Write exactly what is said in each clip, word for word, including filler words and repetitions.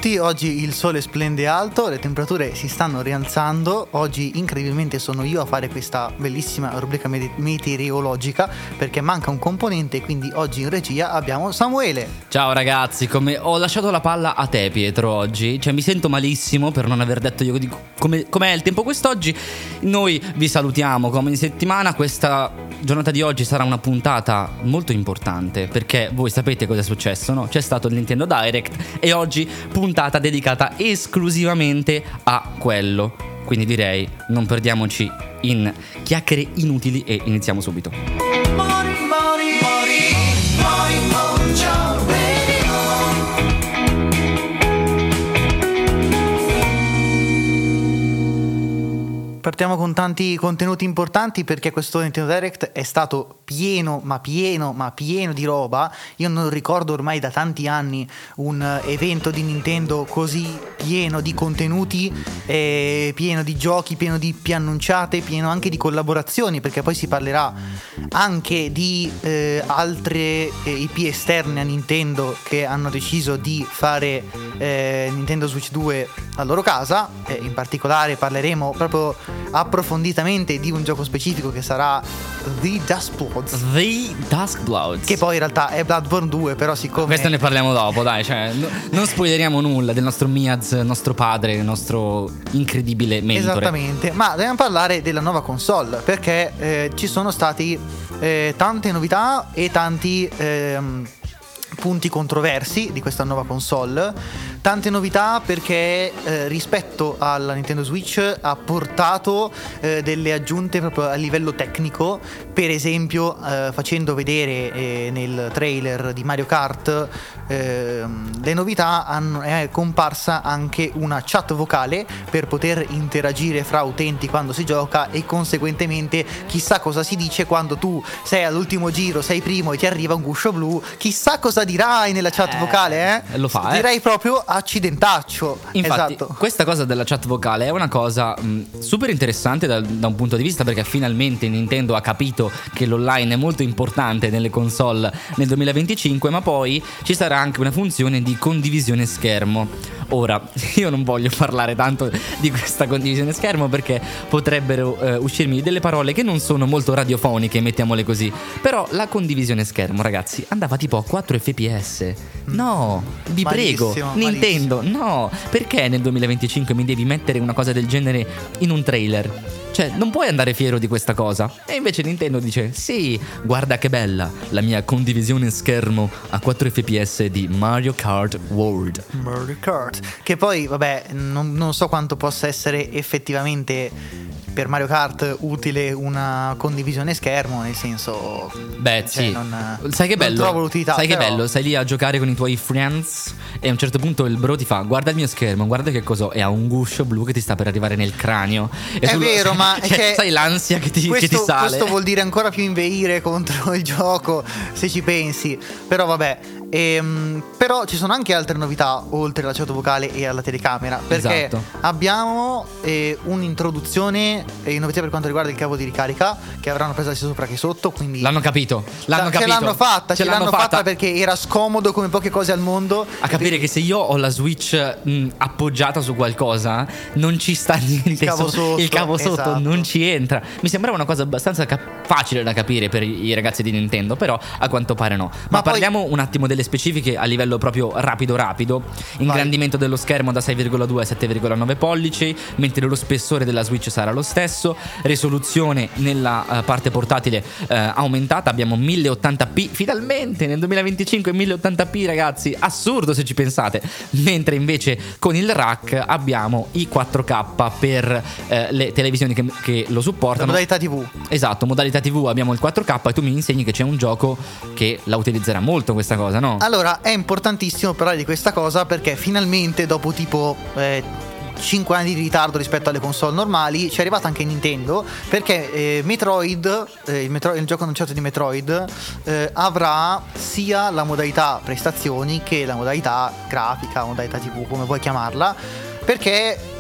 tutti, oggi il sole splende alto, le temperature si stanno rialzando. Oggi incredibilmente sono io a fare questa bellissima rubrica med- meteorologica perché manca un componente, quindi oggi in regia abbiamo Samuele. Ciao ragazzi, come ho lasciato la palla a te Pietro oggi, cioè mi sento malissimo per non aver detto io di come com'è il tempo quest'oggi. Noi vi salutiamo come in settimana. Questa giornata di oggi sarà una puntata molto importante perché voi sapete cosa è successo, no? C'è stato il Nintendo Direct e oggi puntata dedicata esclusivamente a quello. Quindi direi non perdiamoci in chiacchiere inutili e iniziamo subito. Partiamo con tanti contenuti importanti perché questo Nintendo Direct è stato pieno, ma pieno, ma pieno di roba. Io non ricordo ormai da tanti anni un evento di Nintendo così pieno di contenuti, eh, pieno di giochi, pieno di preannunciate, pieno anche di collaborazioni, perché poi si parlerà anche di eh, altre eh, I P esterne a Nintendo che hanno deciso di fare eh, Nintendo Switch due a loro casa. Eh, in particolare parleremo proprio approfonditamente di un gioco specifico che sarà The Duskbloods. The Duskbloods, che poi in realtà è Bloodborne due, però siccome questo ne parliamo dopo, dai, cioè no, non spoileriamo nulla del nostro Miaz, nostro padre, il nostro incredibile mentore. Esattamente, ma dobbiamo parlare della nuova console perché eh, ci sono stati eh, tante novità e tanti ehm, punti controversi di questa nuova console. Tante novità perché eh, rispetto alla Nintendo Switch ha portato eh, delle aggiunte proprio a livello tecnico. Per esempio eh, facendo vedere eh, nel trailer di Mario Kart eh, le novità, hanno, è comparsa anche una chat vocale per poter interagire fra utenti quando si gioca e conseguentemente chissà cosa si dice quando tu sei all'ultimo giro, sei primo e ti arriva un guscio blu, chissà cosa dirai nella chat eh, vocale, eh? Lo fa, eh? Direi proprio accidentaccio. Infatti, esatto. Questa cosa della chat vocale è una cosa mh, super interessante da, da un punto di vista perché finalmente Nintendo ha capito che l'online è molto importante nelle console nel duemilaventicinque, ma poi ci sarà anche una funzione di condivisione schermo. Ora, io non voglio parlare tanto di questa condivisione schermo perché potrebbero eh, uscirmi delle parole che non sono molto radiofoniche, mettiamole così. Però la condivisione schermo, ragazzi, andava tipo a quattro F P S. No, vi malissimo, prego, Nintendo, malissimo. No, perché nel duemilaventicinque mi devi mettere una cosa del genere in un trailer? Cioè, non puoi andare fiero di questa cosa. E invece Nintendo dice: sì, guarda che bella la mia condivisione schermo a quattro F P S di Mario Kart World. Mario Kart. Che poi, vabbè, non, non so quanto possa essere effettivamente per Mario Kart utile una condivisione schermo, nel senso, beh, cioè, sì. non, sai che bello? Non trovo l'utilità. Sai però... che bello? Sei lì a giocare con i tuoi friends e a un certo punto il bro ti fa: guarda il mio schermo, guarda che cos'ho. E ha un guscio blu che ti sta per arrivare nel cranio. E è tu vero, lo... ma cioè, che sai l'ansia che ti, questo, che ti sale. Questo vuol dire ancora più inveire contro il gioco, se ci pensi. Però vabbè. Ehm, però ci sono anche altre novità oltre alla chat vocale e alla telecamera, perché esatto. abbiamo eh, un'introduzione eh, innovativa per quanto riguarda il cavo di ricarica, che avranno presa sia sopra che sotto, quindi l'hanno capito, l'hanno ce capito. l'hanno fatta, ce, ce l'hanno, l'hanno fatta. fatta perché era scomodo come poche cose al mondo. A capire quindi... che se io ho la Switch mh, appoggiata su qualcosa non ci sta niente, il cavo sotto, il cavo sotto esatto. Non ci entra. Mi sembrava una cosa abbastanza cap- facile da capire per i, i ragazzi di Nintendo, però a quanto pare no. Ma, Ma poi... parliamo un attimo delle specifiche a livello proprio rapido rapido. Ingrandimento Vai. dello schermo da sei virgola due a sette virgola nove pollici, mentre lo spessore della Switch sarà lo stesso. Risoluzione nella uh, parte portatile uh, aumentata, abbiamo mille ottanta p finalmente nel duemilaventicinque. Mille ottanta p, ragazzi, assurdo se ci pensate. Mentre invece con il rack abbiamo i quattro K per uh, le televisioni che, che lo supportano. La modalità tivù. Esatto, modalità tivù abbiamo il quattro K e tu mi insegni che c'è un gioco che la utilizzerà molto questa cosa, no? Allora, è importantissimo parlare di questa cosa perché finalmente dopo tipo eh, cinque anni di ritardo rispetto alle console normali ci è arrivata anche Nintendo, perché eh, Metroid, eh, il, Metro- il gioco annunciato di Metroid eh, avrà sia la modalità prestazioni che la modalità grafica, modalità tivù, come vuoi chiamarla, perché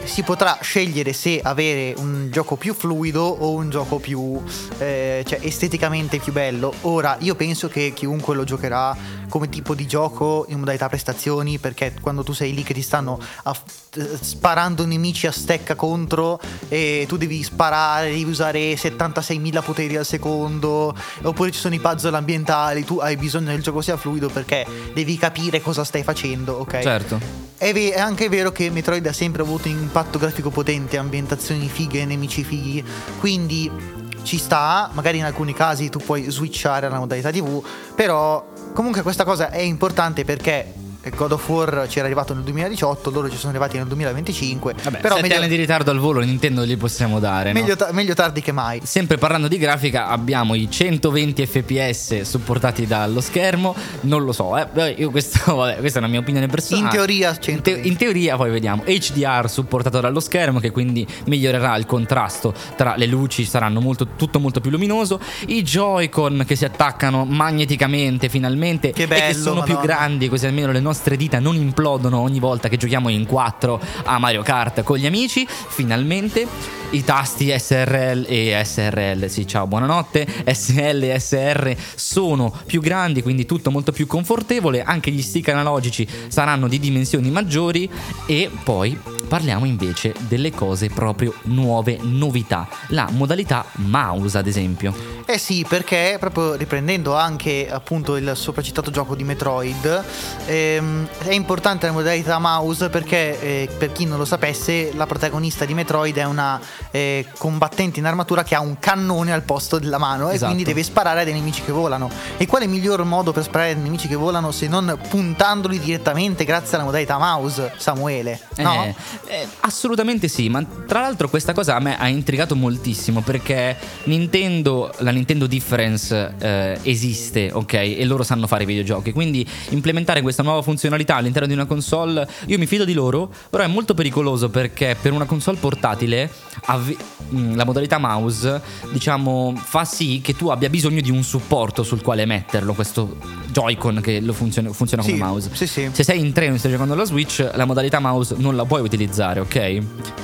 si potrà scegliere se avere un gioco più fluido o un gioco più eh, cioè esteticamente più bello. Ora io penso che chiunque lo giocherà come tipo di gioco in modalità prestazioni, perché quando tu sei lì che ti stanno a, sparando nemici a stecca contro e tu devi sparare, devi usare settantaseimila poteri al secondo, oppure ci sono i puzzle ambientali, tu hai bisogno che il gioco sia fluido perché devi capire cosa stai facendo, ok? Certo. È, ve- è anche vero che Metroid ha sempre avuto un impatto grafico potente, ambientazioni fighe, nemici fighi, quindi ci sta, magari in alcuni casi tu puoi switchare alla modalità tivù, però comunque questa cosa è importante perché God of War ci era arrivato nel duemiladiciotto, loro ci sono arrivati nel duemilaventicinque. Vabbè, però sette meglio, anni di ritardo al volo Nintendo li possiamo dare, meglio, no? ta- meglio tardi che mai. Sempre parlando di grafica, abbiamo i centoventi F P S supportati dallo schermo. Non lo so, eh. Io questo, vabbè, questa è una mia opinione personale. In teoria in, te- centoventi. in teoria poi vediamo H D R supportato dallo schermo, che quindi migliorerà il contrasto tra le luci, saranno molto, tutto molto più luminoso. I Joy-Con che si attaccano magneticamente finalmente, che bello, e che sono Madonna. più grandi, così almeno le nostre dita non implodono ogni volta che giochiamo in quattro a Mario Kart con gli amici. Finalmente i tasti S R L e S R L, sì, ciao, buonanotte, S L e S R sono più grandi, quindi tutto molto più confortevole. Anche gli stick analogici saranno di dimensioni maggiori. E poi parliamo invece delle cose proprio nuove, novità, la modalità mouse ad esempio. Eh sì, perché proprio riprendendo anche appunto il sopracitato gioco di Metroid, ehm, è importante la modalità mouse perché eh, per chi non lo sapesse, la protagonista di Metroid è una eh, combattente in armatura che ha un cannone al posto della mano, esatto. E quindi deve sparare a dei nemici che volano. E quale miglior modo per sparare a dei nemici che volano se non puntandoli direttamente grazie alla modalità mouse, Samuele? No? Eh, eh, assolutamente sì, ma tra l'altro questa cosa a me ha intrigato moltissimo perché Nintendo, la Nintendo Difference eh, esiste, ok? E loro sanno fare i videogiochi, quindi implementare questa nuova funzionalità all'interno di una console, io mi fido di loro, però è molto pericoloso perché per una console portatile avvi- la modalità mouse, diciamo, fa sì che tu abbia bisogno di un supporto sul quale metterlo, questo Joy-Con che lo funziona, funziona come Sì, mouse. sì, sì. Se sei in treno e stai giocando alla Switch, la modalità mouse non la puoi utilizzare, ok?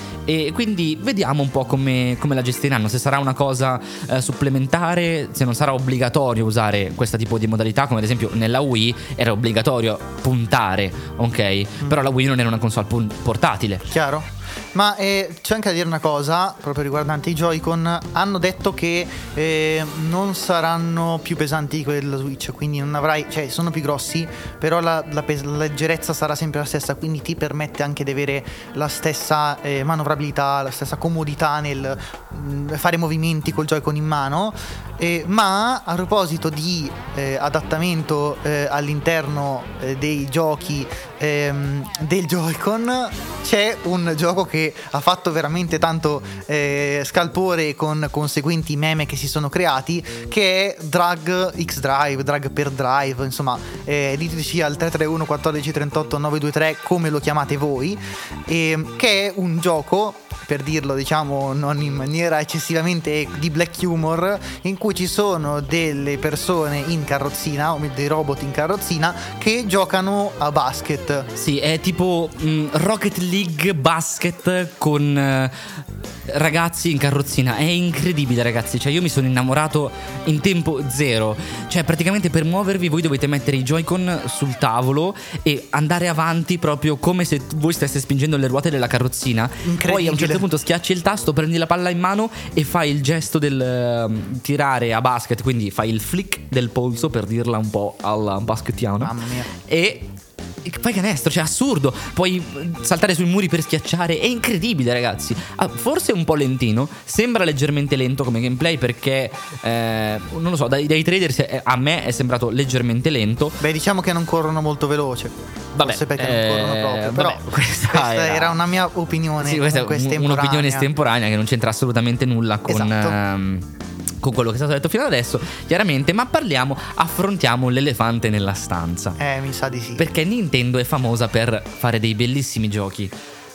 E quindi vediamo un po' come, come la gestiranno, se sarà una cosa eh, supplementare, se non sarà obbligatorio usare questo tipo di modalità, come ad esempio nella Wii era obbligatorio puntare, ok? Mm. Però la Wii non era una console pun- portatile. Chiaro? Ma eh, c'è anche da dire una cosa proprio riguardante i Joy-Con. Hanno detto che eh, non saranno più pesanti di quelli della Switch, quindi non avrai, cioè sono più grossi, però la, la, pes- la leggerezza sarà sempre la stessa, quindi ti permette anche di avere la stessa eh, manovrabilità, la stessa comodità nel mh, fare movimenti col Joy-Con in mano. Eh, ma a proposito di eh, adattamento eh, all'interno eh, dei giochi ehm, del Joy-Con, c'è un gioco che ha fatto veramente tanto eh, scalpore con conseguenti meme che si sono creati, che è Drag X Drive, Drag per Drive, insomma eh, diteci al tre tre uno quattordici trentotto nove due tre come lo chiamate voi, eh, che è un gioco, per dirlo diciamo non in maniera eccessivamente di black humor, in cui ci sono delle persone in carrozzina o dei robot in carrozzina che giocano a basket. Sì, è tipo mh, Rocket League basket con eh, ragazzi in carrozzina. È incredibile, ragazzi, cioè io mi sono innamorato in tempo zero. Cioè praticamente per muovervi voi dovete mettere i Joy-Con sul tavolo e andare avanti proprio come se voi stesse spingendo le ruote della carrozzina. Poi a un certo punto schiacci il tasto, prendi la palla in mano e fai il gesto del uh, tirare a basket, quindi fai il flick del polso, per dirla un po' alla baskettiana. Mamma mia. E fai canestro, cioè assurdo. Puoi saltare sui muri per schiacciare. È incredibile, ragazzi. ah, Forse un po' lentino, sembra leggermente lento come gameplay perché eh, non lo so, dai, dai trader a me è sembrato leggermente lento. Beh, diciamo che non corrono molto veloce. Vabbè, Forse perché eh, non corrono proprio. Però vabbè, questa, questa era... era una mia opinione. Sì, questa è un'opinione estemporanea. estemporanea che non c'entra assolutamente nulla con Esatto. ehm, con quello che è stato detto fino adesso, chiaramente. Ma parliamo, affrontiamo l'elefante nella stanza. Eh, mi sa di sì. Perché Nintendo è famosa per fare dei bellissimi giochi,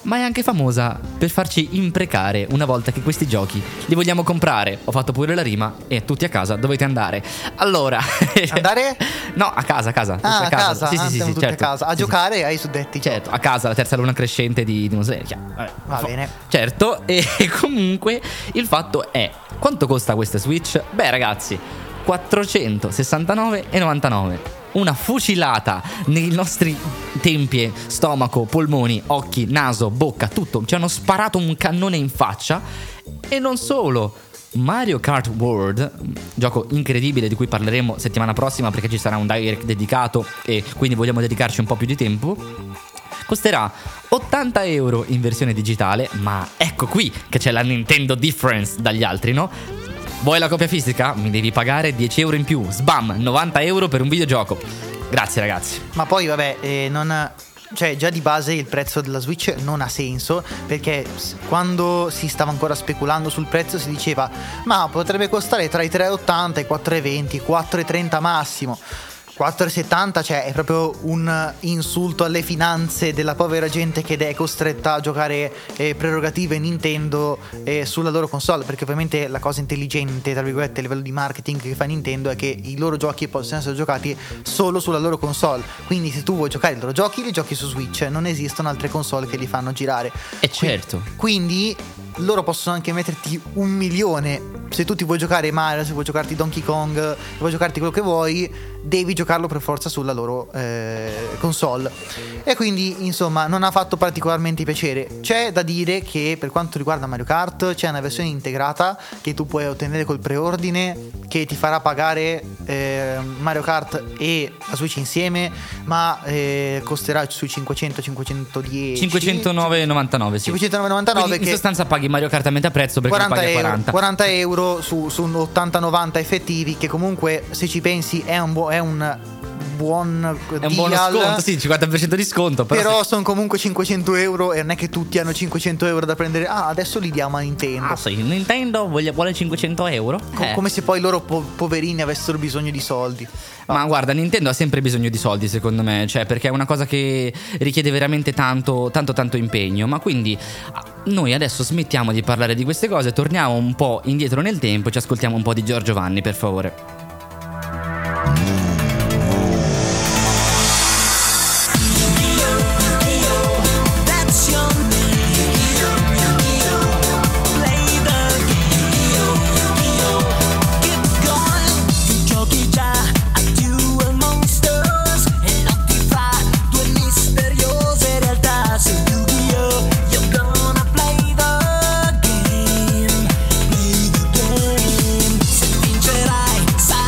ma è anche famosa per farci imprecare una volta che questi giochi li vogliamo comprare. Ho fatto pure la rima e tutti a casa dovete andare. Allora, andare? No, a casa, a casa. Ah, a casa, casa. Sì, ah, sì, sì, tutti certo. a casa. A sì, giocare sì. ai suddetti. Certo, a casa, la terza luna crescente di, di Muslerchia. Va bene. Certo, e comunque il fatto è, quanto costa questa Switch? Beh ragazzi, quattrocentosessantanove virgola novantanove. Una fucilata nei nostri tempie, stomaco, polmoni, occhi, naso, bocca, tutto. Ci hanno sparato un cannone in faccia. E non solo, Mario Kart World, gioco incredibile di cui parleremo settimana prossima perché ci sarà un direct dedicato e quindi vogliamo dedicarci un po' più di tempo, costerà ottanta euro in versione digitale. Ma ecco qui che c'è la Nintendo difference dagli altri, no? Vuoi la copia fisica? Mi devi pagare dieci euro in più. Sbam, novanta euro per un videogioco. Grazie ragazzi. Ma poi vabbè, eh, non... Cioè già di base il prezzo della Switch non ha senso, perché quando si stava ancora speculando sul prezzo si diceva ma potrebbe costare tra i tre virgola ottanta e i quattro virgola venti, quattro virgola trenta massimo. quattro virgola settanta, cioè è proprio un insulto alle finanze della povera gente che è costretta a giocare eh, prerogative Nintendo eh, sulla loro console, perché ovviamente la cosa intelligente tra virgolette a livello di marketing che fa Nintendo è che i loro giochi possono essere giocati solo sulla loro console, quindi se tu vuoi giocare i loro giochi li giochi su Switch, non esistono altre console che li fanno girare. E certo. Quindi loro possono anche metterti un milione, se tu ti vuoi giocare Mario, se vuoi giocarti Donkey Kong, se vuoi giocarti quello che vuoi, devi giocarlo per forza sulla loro eh, console. E quindi insomma non ha fatto particolarmente piacere. C'è da dire che per quanto riguarda Mario Kart c'è una versione integrata che tu puoi ottenere col preordine, che ti farà pagare eh, Mario Kart e la Switch insieme, ma eh, costerà sui cinquecento cinquecentodieci cinquecentonove virgola novantanove, sì. cinquecentonove virgola novantanove, in che sostanza paghi Mario Kart a metà prezzo perché quaranta paghi a euro, quaranta. quaranta euro su, su ottanta novanta effettivi, che comunque se ci pensi è un, bu- è un buon è un buono sconto, sì, cinquanta per cento di sconto. Però, però se... sono comunque cinquecento euro e non è che tutti hanno cinquecento euro da prendere. Ah, adesso li diamo a Nintendo. Ah sì, Nintendo voglia, vuole cinquecento euro. Co- eh. Come se poi loro po- poverini avessero bisogno di soldi. Ma guarda, Nintendo ha sempre bisogno di soldi, secondo me, cioè perché è una cosa che richiede veramente tanto, tanto, tanto impegno. Ma quindi noi adesso smettiamo di parlare di queste cose, torniamo un po' indietro nel tempo e ci ascoltiamo un po' di Giorgio Vanni, per favore. Vincerai,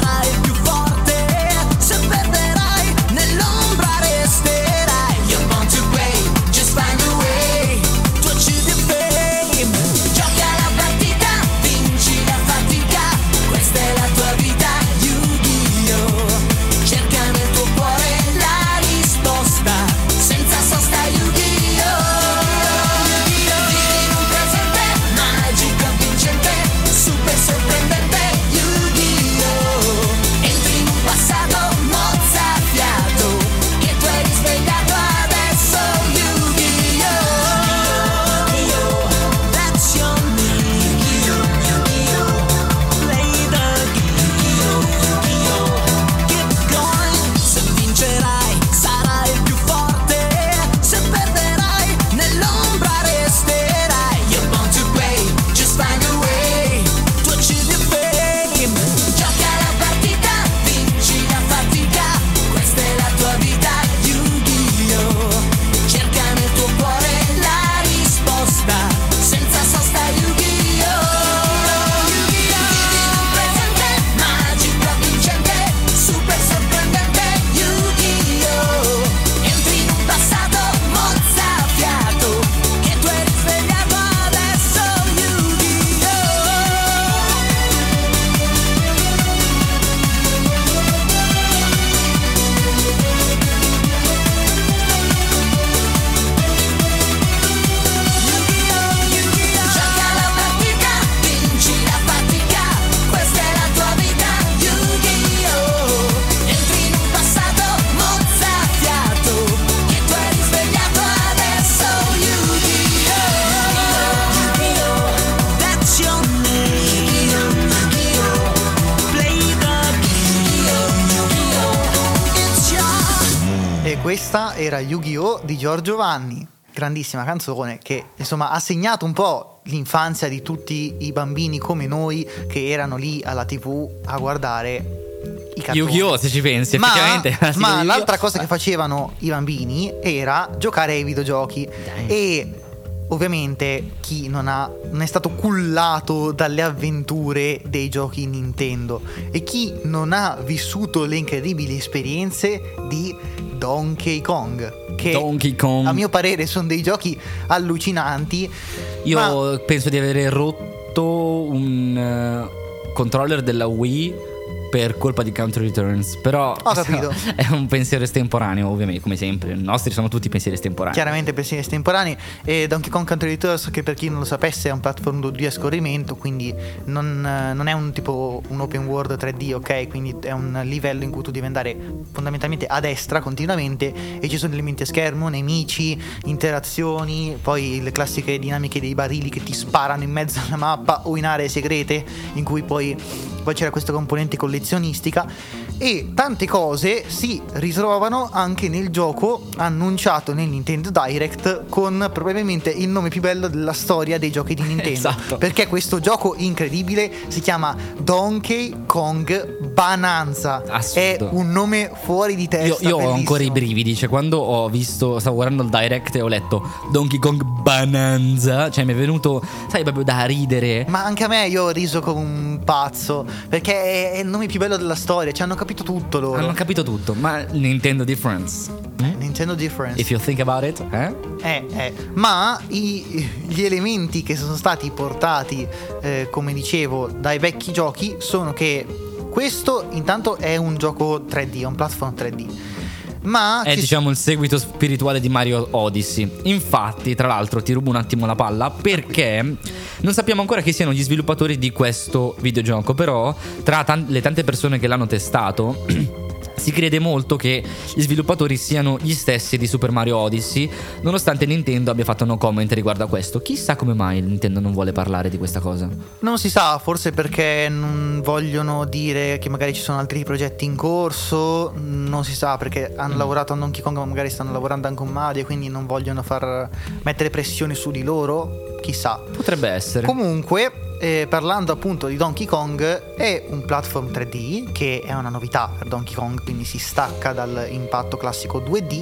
questa era Yu-Gi-Oh! Di Giorgio Vanni, grandissima canzone che insomma ha segnato un po' l'infanzia di tutti i bambini come noi che erano lì alla tivù a guardare i cartoni. Yu-Gi-Oh! Se ci pensi, ma, effettivamente. Ma l'altra cosa che facevano i bambini era giocare ai videogiochi. Dai. E ovviamente chi non, ha, non è stato cullato dalle avventure dei giochi Nintendo e chi non ha vissuto le incredibili esperienze di Donkey Kong, che Donkey Kong, a mio parere sono dei giochi allucinanti. Io ma... penso di avere rotto un uh, controller della Wii per colpa di Country Returns. Però ho capito. È un pensiero estemporaneo, ovviamente, come sempre. I nostri sono tutti pensieri estemporanei. Chiaramente pensieri estemporanei. E Donkey Kong Country Returns, che per chi non lo sapesse è un platform due D a scorrimento, quindi non, non è un tipo un open world tre D, ok? Quindi è un livello in cui tu devi andare fondamentalmente a destra continuamente e ci sono elementi a schermo, nemici, interazioni, poi le classiche dinamiche dei barili che ti sparano in mezzo alla mappa o in aree segrete in cui poi, poi c'era questa componente collezionistica. E tante cose si ritrovano anche nel gioco annunciato nel Nintendo Direct, con probabilmente il nome più bello della storia dei giochi di Nintendo. Esatto. Perché questo gioco incredibile si chiama Donkey Kong Bonanza. Assurdo. È un nome fuori di testa. Io, io ho bellissimo. ancora i brividi. Cioè, quando ho visto, stavo guardando il Direct e ho letto Donkey Kong Bonanza, cioè mi è venuto, sai, proprio da ridere. Ma anche a me, io ho riso come un pazzo, perché è il nome più bello della storia. Ci hanno capito tutto loro. Hanno capito tutto. Ma Nintendo Difference, eh, Nintendo Difference, if you think about it, eh? Eh, eh. Ma i, gli elementi che sono stati portati, eh, come dicevo, dai vecchi giochi sono che questo intanto è un gioco tre D, è un platform tre D. Ma è diciamo il seguito spirituale di Mario Odyssey. Infatti, tra l'altro, ti rubo un attimo la palla, perché non sappiamo ancora chi siano gli sviluppatori di questo videogioco. Però tra tan- le tante persone che l'hanno testato si crede molto che gli sviluppatori siano gli stessi di Super Mario Odyssey, nonostante Nintendo abbia fatto no comment riguardo a questo. Chissà come mai Nintendo non vuole parlare di questa cosa. Non si sa, forse perché non vogliono dire che magari ci sono altri progetti in corso. Non si sa, perché hanno mm. lavorato a Donkey Kong, ma magari stanno lavorando anche con Mario, quindi non vogliono far mettere pressione su di loro. Chissà. Potrebbe essere. Comunque, eh, parlando appunto di Donkey Kong, è un platform tre D, che è una novità per Donkey Kong, quindi si stacca dall'impatto classico due D,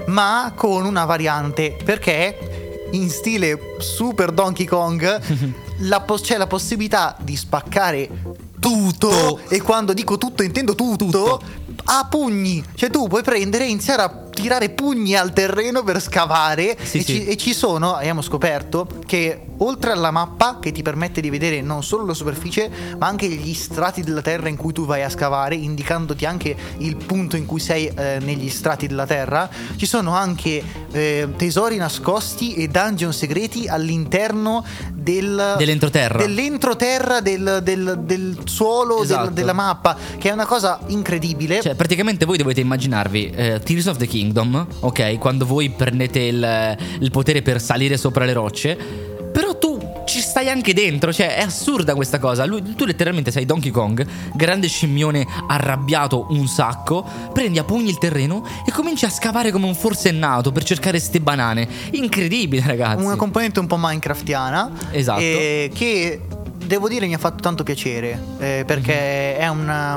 ma con una variante, perché in stile Super Donkey Kong la pos- c'è la possibilità di spaccare tutto, tutto, e quando dico tutto intendo tutto, tutto, a pugni. Cioè tu puoi prendere e iniziare a tirare pugni al terreno per scavare. Sì, e, sì. Ci, e ci sono, abbiamo scoperto che oltre alla mappa che ti permette di vedere non solo la superficie ma anche gli strati della terra in cui tu vai a scavare, indicandoti anche il punto in cui sei eh, negli strati della terra, ci sono anche eh, tesori nascosti e dungeon segreti all'interno del, dell'entroterra dell'entroterra del, del, del suolo, esatto. del, della mappa, che è una cosa incredibile. Cioè praticamente voi dovete immaginarvi eh, Tears of the Kingdom, ok? Quando voi prendete il, il potere per salire sopra le rocce, però tu ci stai anche dentro. Cioè è assurda questa cosa. Lui, tu letteralmente sei Donkey Kong, grande scimmione arrabbiato un sacco, prendi a pugni il terreno e cominci a scavare come un forsennato per cercare ste banane. Incredibile, ragazzi. Una componente un po' minecraftiana. Esatto. eh, Che devo dire mi ha fatto tanto piacere, eh, perché è una,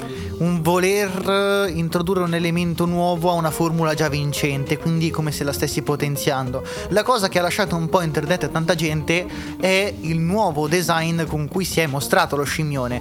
un voler introdurre un elemento nuovo a una formula già vincente, quindi come se la stessi potenziando. La cosa che ha lasciato un po' interdetta a tanta gente è il nuovo design con cui si è mostrato lo scimmione,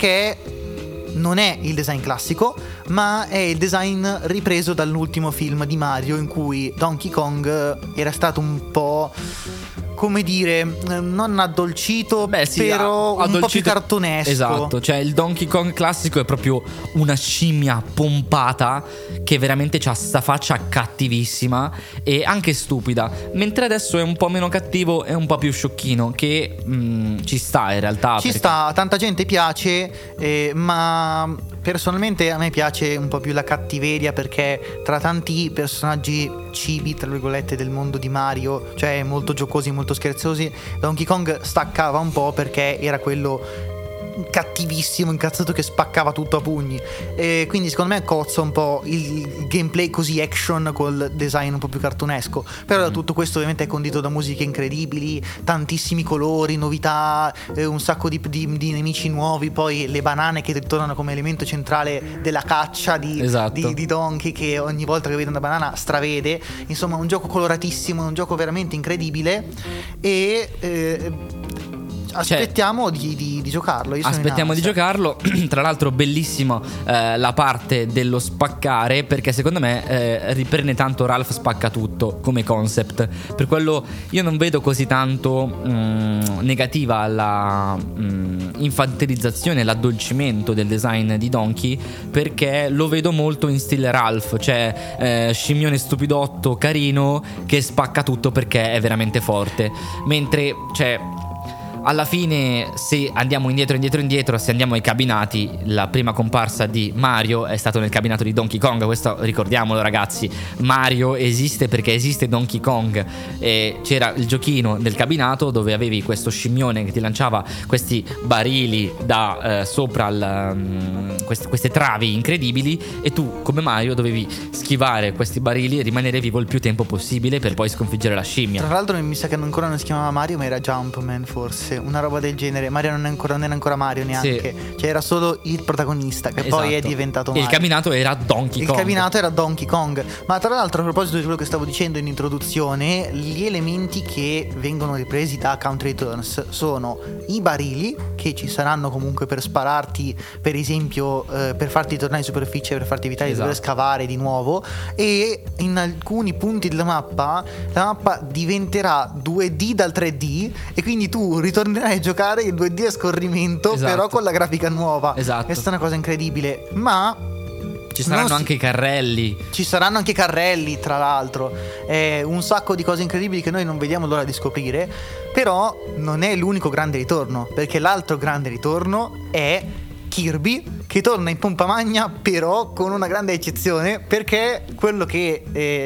perché non è il design classico, ma è il design ripreso dall'ultimo film di Mario, in cui Donkey Kong era stato un po', come dire, non addolcito, Beh, sì, però addolcito, un po' più cartonesco. Esatto, cioè il Donkey Kong classico è proprio una scimmia pompata che veramente ha sta faccia cattivissima e anche stupida, mentre adesso è un po' meno cattivo e un po' più sciocchino, che mh, ci sta in realtà. Ci perché... sta, tanta gente piace, eh, ma personalmente a me piace un po' più la cattiveria, perché tra tanti personaggi cibi, tra virgolette, del mondo di Mario, cioè molto giocosi, molto scherzosi, Donkey Kong staccava un po' perché era quello cattivissimo, incazzato che spaccava tutto a pugni, e quindi secondo me cozza un po' il gameplay così action col design un po' più cartunesco. Però mm. tutto questo ovviamente è condito da musiche incredibili, tantissimi colori, novità, eh, un sacco di, di, di nemici nuovi, poi le banane che ritornano come elemento centrale della caccia di, esatto. di, di Donkey, che ogni volta che vede una banana stravede. Insomma, un gioco coloratissimo, un gioco veramente incredibile, e eh, aspettiamo cioè, di, di, di giocarlo. Io aspettiamo di giocarlo. Tra l'altro bellissimo eh, la parte dello spaccare, perché secondo me eh, riprende tanto Ralph Spacca Tutto come concept. Per quello io non vedo così tanto mh, negativa la mh, infantilizzazione, l'addolcimento del design di Donkey, perché lo vedo molto in stile Ralph, cioè eh, scimmione stupidotto carino che spacca tutto perché è veramente forte. Mentre cioè alla fine, se andiamo indietro, indietro, indietro, se andiamo ai cabinati, la prima comparsa di Mario è stato nel cabinato di Donkey Kong. Questo ricordiamolo, ragazzi. Mario esiste perché esiste Donkey Kong. E c'era il giochino del cabinato dove avevi questo scimmione che ti lanciava questi barili da eh, sopra il, um, queste, queste travi incredibili, e tu come Mario dovevi schivare questi barili e rimanere vivo il più tempo possibile per poi sconfiggere la scimmia. Tra l'altro mi sa che ancora non si chiamava Mario, ma era Jumpman forse, una roba del genere. Mario non, è ancora, non era ancora Mario neanche, sì. Cioè era solo il protagonista che esatto. poi è diventato Mario. E il cabinato era Donkey Kong. Il cabinato era Donkey Kong. Ma tra l'altro, a proposito di quello che stavo dicendo in introduzione, gli elementi che vengono ripresi da Country Returns sono i barili, che ci saranno comunque per spararti, per esempio eh, per farti tornare in superficie, per farti evitare esatto. di dover scavare di nuovo. E in alcuni punti della mappa la mappa diventerà due D dal tre D, e quindi tu ritornerai a giocare in due D a scorrimento, esatto. però con la grafica nuova. Esatto. Questa è una cosa incredibile. Ma ci saranno si... anche i carrelli. Ci saranno anche i carrelli, tra l'altro. È un sacco di cose incredibili che noi non vediamo l'ora di scoprire. Però non è l'unico grande ritorno, perché l'altro grande ritorno è Kirby, che torna in pompa magna, però con una grande eccezione, perché quello che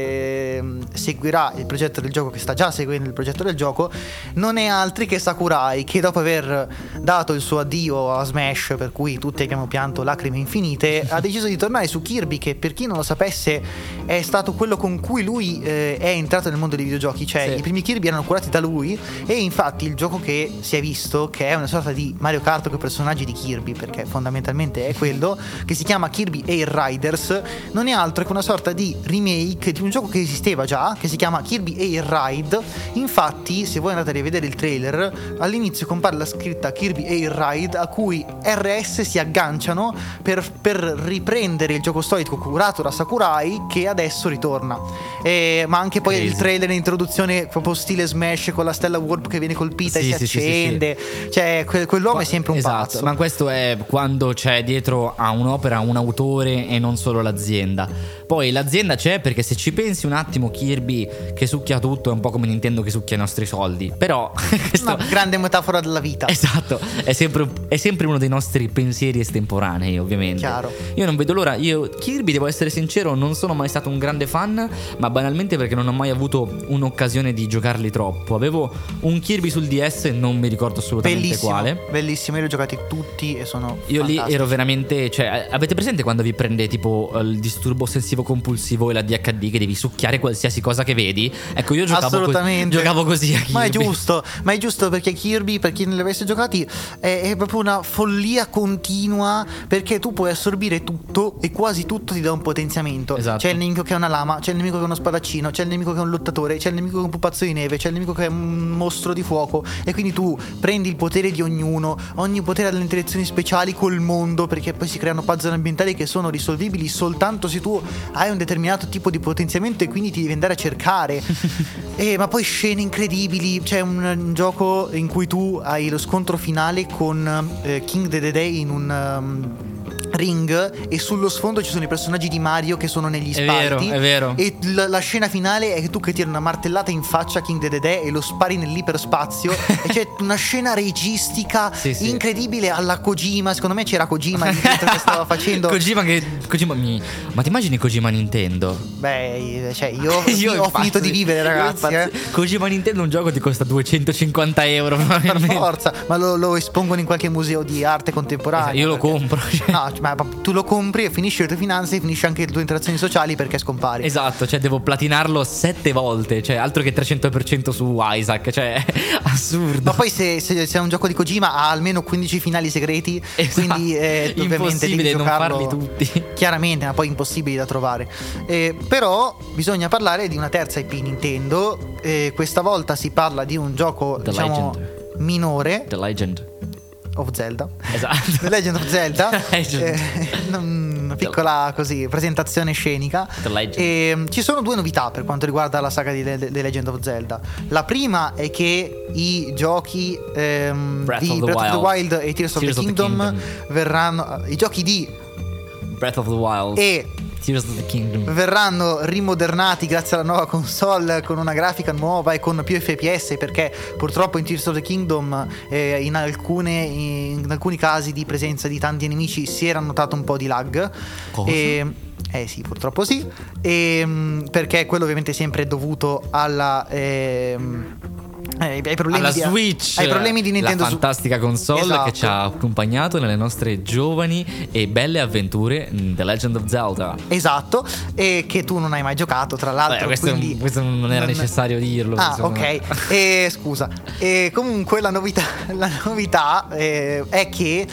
eh, seguirà il progetto del gioco, che sta già seguendo il progetto del gioco, non è altri che Sakurai, che dopo aver dato il suo addio a Smash, per cui tutti abbiamo pianto lacrime infinite, ha deciso di tornare su Kirby, che per chi non lo sapesse è stato quello con cui lui eh, è entrato nel mondo dei videogiochi. Cioè sì. i primi Kirby erano curati da lui, e infatti il gioco che si è visto, che è una sorta di Mario Kart con personaggi di Kirby, perché fondamentalmente è quello, che si chiama Kirby Air Riders, non è altro che una sorta di remake di un gioco che esisteva già, che si chiama Kirby Air Ride. Infatti, se voi andate a rivedere il trailer, all'inizio compare la scritta Kirby Air Ride, a cui R S si agganciano per, per riprendere il gioco storico curato da Sakurai, che adesso ritorna. E, ma anche poi Crazy. Il trailer in introduzione proprio stile Smash, con la stella Warp che viene colpita sì, e si sì, accende sì, sì, sì. Cioè que- quell'uomo Qua, è sempre un esatto, pazzo. Ma questo è quando c'è dietro a un'opera un autore e non solo l'azienda. Poi l'azienda c'è perché, se ci pensi un attimo, Kirby che succhia tutto è un po' come Nintendo che succhia i nostri soldi. Però questo... una grande metafora della vita. Esatto, è sempre, è sempre uno dei nostri pensieri estemporanei, ovviamente. Chiaro. Io non vedo l'ora. Io Kirby, devo essere sincero, non sono mai stato un grande fan, ma banalmente perché non ho mai avuto un'occasione di giocarli troppo. Avevo un Kirby sul D S, non mi ricordo assolutamente bellissimo, quale. Bellissimo, io li ho giocati tutti e sono Io fantastici. Lì ero veramente, cioè, avete presente quando vi prende tipo il disturbo ossessivo compulsivo e la D H D, che devi succhiare qualsiasi cosa che vedi? Ecco, io giocavo, assolutamente. Co- giocavo così a Kirby. Ma è giusto, ma è giusto, perché Kirby, per chi non li avesse giocati, è, è proprio una follia continua, perché tu puoi assorbire tutto e quasi tutto ti dà un potenziamento. Esatto. C'è il nemico che è una lama, c'è il nemico che è uno spadaccino, c'è il nemico che è un lottatore, c'è il nemico che è un pupazzo di neve, c'è il nemico che è un mostro di fuoco, e quindi tu prendi il potere di ognuno. Ogni potere ha delle interazioni speciali col mondo, perché poi si creano puzzle ambientali che sono risolvibili soltanto se tu hai un determinato tipo di potenziamento, e quindi ti devi andare a cercare. E, ma poi scene incredibili. C'è un, un gioco in cui tu hai lo scontro finale con eh, King Dedede in un um, ring e sullo sfondo ci sono i personaggi di Mario che sono negli È spalti. vero, è vero. E l- la scena finale è che tu che tiri una martellata in faccia a King Dedede e lo spari nell'iperspazio e c'è una scena registica Sì, sì. incredibile alla Kojima. Secondo me c'era Kojima lì dietro che stava facendo. Kojima che Kojima mi... Ma ti immagini Kojima Nintendo? Beh, cioè io, Io ho infatti- finito di vivere, io ragazzi, eh. infatti- Kojima Nintendo un gioco ti costa duecentocinquanta euro Per probabilmente. forza, ma lo, lo espongono in qualche museo di arte contemporanea. Io lo perché- compro, cioè. No, ma tu lo compri e finisci le tue finanze e finisci anche le tue interazioni sociali perché scompari. Esatto, cioè devo platinarlo sette volte, cioè altro che trecento per cento su Isaac, cioè assurdo. Ma poi se, se, se è un gioco di Kojima ha almeno quindici finali segreti, Esatto. quindi eh, ovviamente Impossibile devi non giocarlo farli tutti. chiaramente, ma poi impossibili da trovare. Eh, però bisogna parlare di una terza I P Nintendo. Eh, questa volta si parla di un gioco, The diciamo, Legend. minore The Legend. of Zelda. Esatto. The Legend of Zelda. The Legend. Eh, una piccola così presentazione scenica. The Legend. E, mm, ci sono due novità per quanto riguarda la saga di The, The Legend of Zelda. La prima è che i giochi ehm, Breath di of the Breath of the Wild. Wild e Tears, Tears of the of the Kingdom, Kingdom. verranno, i giochi di Breath of the Wild. e Tears of the Kingdom. verranno rimodernati grazie alla nuova console con una grafica nuova e con più F P S, perché purtroppo in Tears of the Kingdom eh, in, alcune, in alcuni casi di presenza di tanti nemici si era notato un po' di lag. Cosa? E, eh sì, purtroppo sì. E, mh, perché quello ovviamente è sempre dovuto alla... ehm, eh, ai problemi Alla di, Switch, ai problemi di Nintendo la su- fantastica console Esatto. che ci ha accompagnato nelle nostre giovani e belle avventure in The Legend of Zelda. Esatto, e che tu non hai mai giocato, tra l'altro. Beh, questo, quindi questo non era necessario dirlo. Ah, insomma. ok. E, scusa. E comunque la novità, la novità eh, è che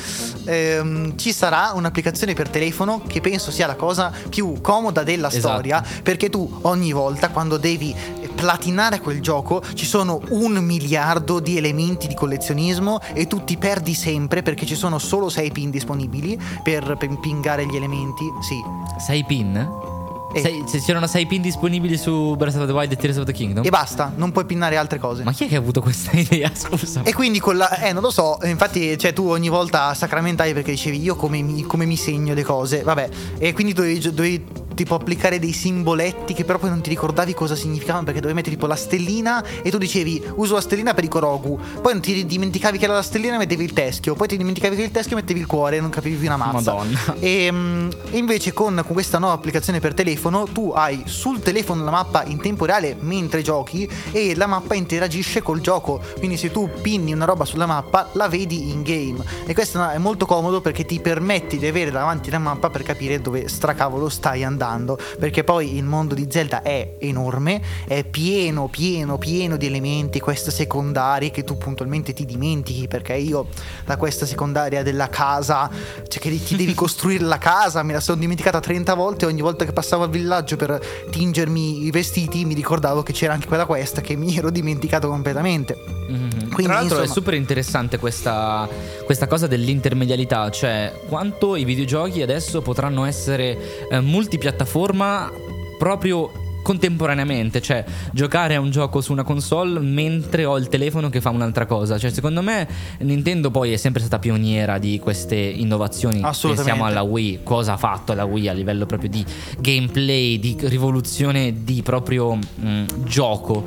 ehm, ci sarà un'applicazione per telefono che penso sia la cosa più comoda della Esatto. storia, perché tu ogni volta quando devi platinare quel gioco ci sono un miliardo di elementi di collezionismo e tu ti perdi sempre perché ci sono solo sei pin disponibili per, per pingare gli elementi. Sì. sei pin? E- Sei- se c'erano sei pin disponibili su Breath of the Wild e Tears of the Kingdom? E basta, non puoi pinnare altre cose. Ma chi è che ha avuto questa idea? Scusa. E quindi con la, eh non lo so, infatti cioè tu ogni volta sacramentavi perché dicevi io come mi, come mi segno le cose, vabbè, e quindi dovevi, dovevi tipo applicare dei simboletti che però poi non ti ricordavi cosa significavano, perché dovevi mettere tipo la stellina e tu dicevi uso la stellina per i Korogu, poi non ti dimenticavi che era la stellina e mettevi il teschio, poi ti dimenticavi che il teschio mettevi il cuore e non capivi più una mazza. Madonna. E mm, invece con, con questa nuova applicazione per telefono tu hai sul telefono la mappa in tempo reale mentre giochi e la mappa interagisce col gioco, quindi se tu pinni una roba sulla mappa la vedi in game, e questo è molto comodo perché ti permetti di avere davanti la mappa per capire dove stracavolo stai andando, perché poi il mondo di Zelda è enorme, è pieno pieno pieno di elementi, quest secondari che tu puntualmente ti dimentichi, perché io la quest secondaria della casa, cioè che ti devi costruire la casa, me la sono dimenticata trenta volte, ogni volta che passavo al villaggio per tingermi i vestiti mi ricordavo che c'era anche quella quest che mi ero dimenticato completamente. Mhm. Quindi, Tra l'altro insomma, è super interessante questa, questa cosa dell'intermedialità, cioè quanto i videogiochi adesso potranno essere eh, multipiattaforma proprio contemporaneamente, cioè giocare a un gioco su una console mentre ho il telefono che fa un'altra cosa. Cioè secondo me Nintendo poi è sempre stata pioniera di queste innovazioni. Assolutamente. Pensiamo alla Wii, cosa ha fatto la Wii a livello proprio di gameplay, di rivoluzione di proprio mh, gioco.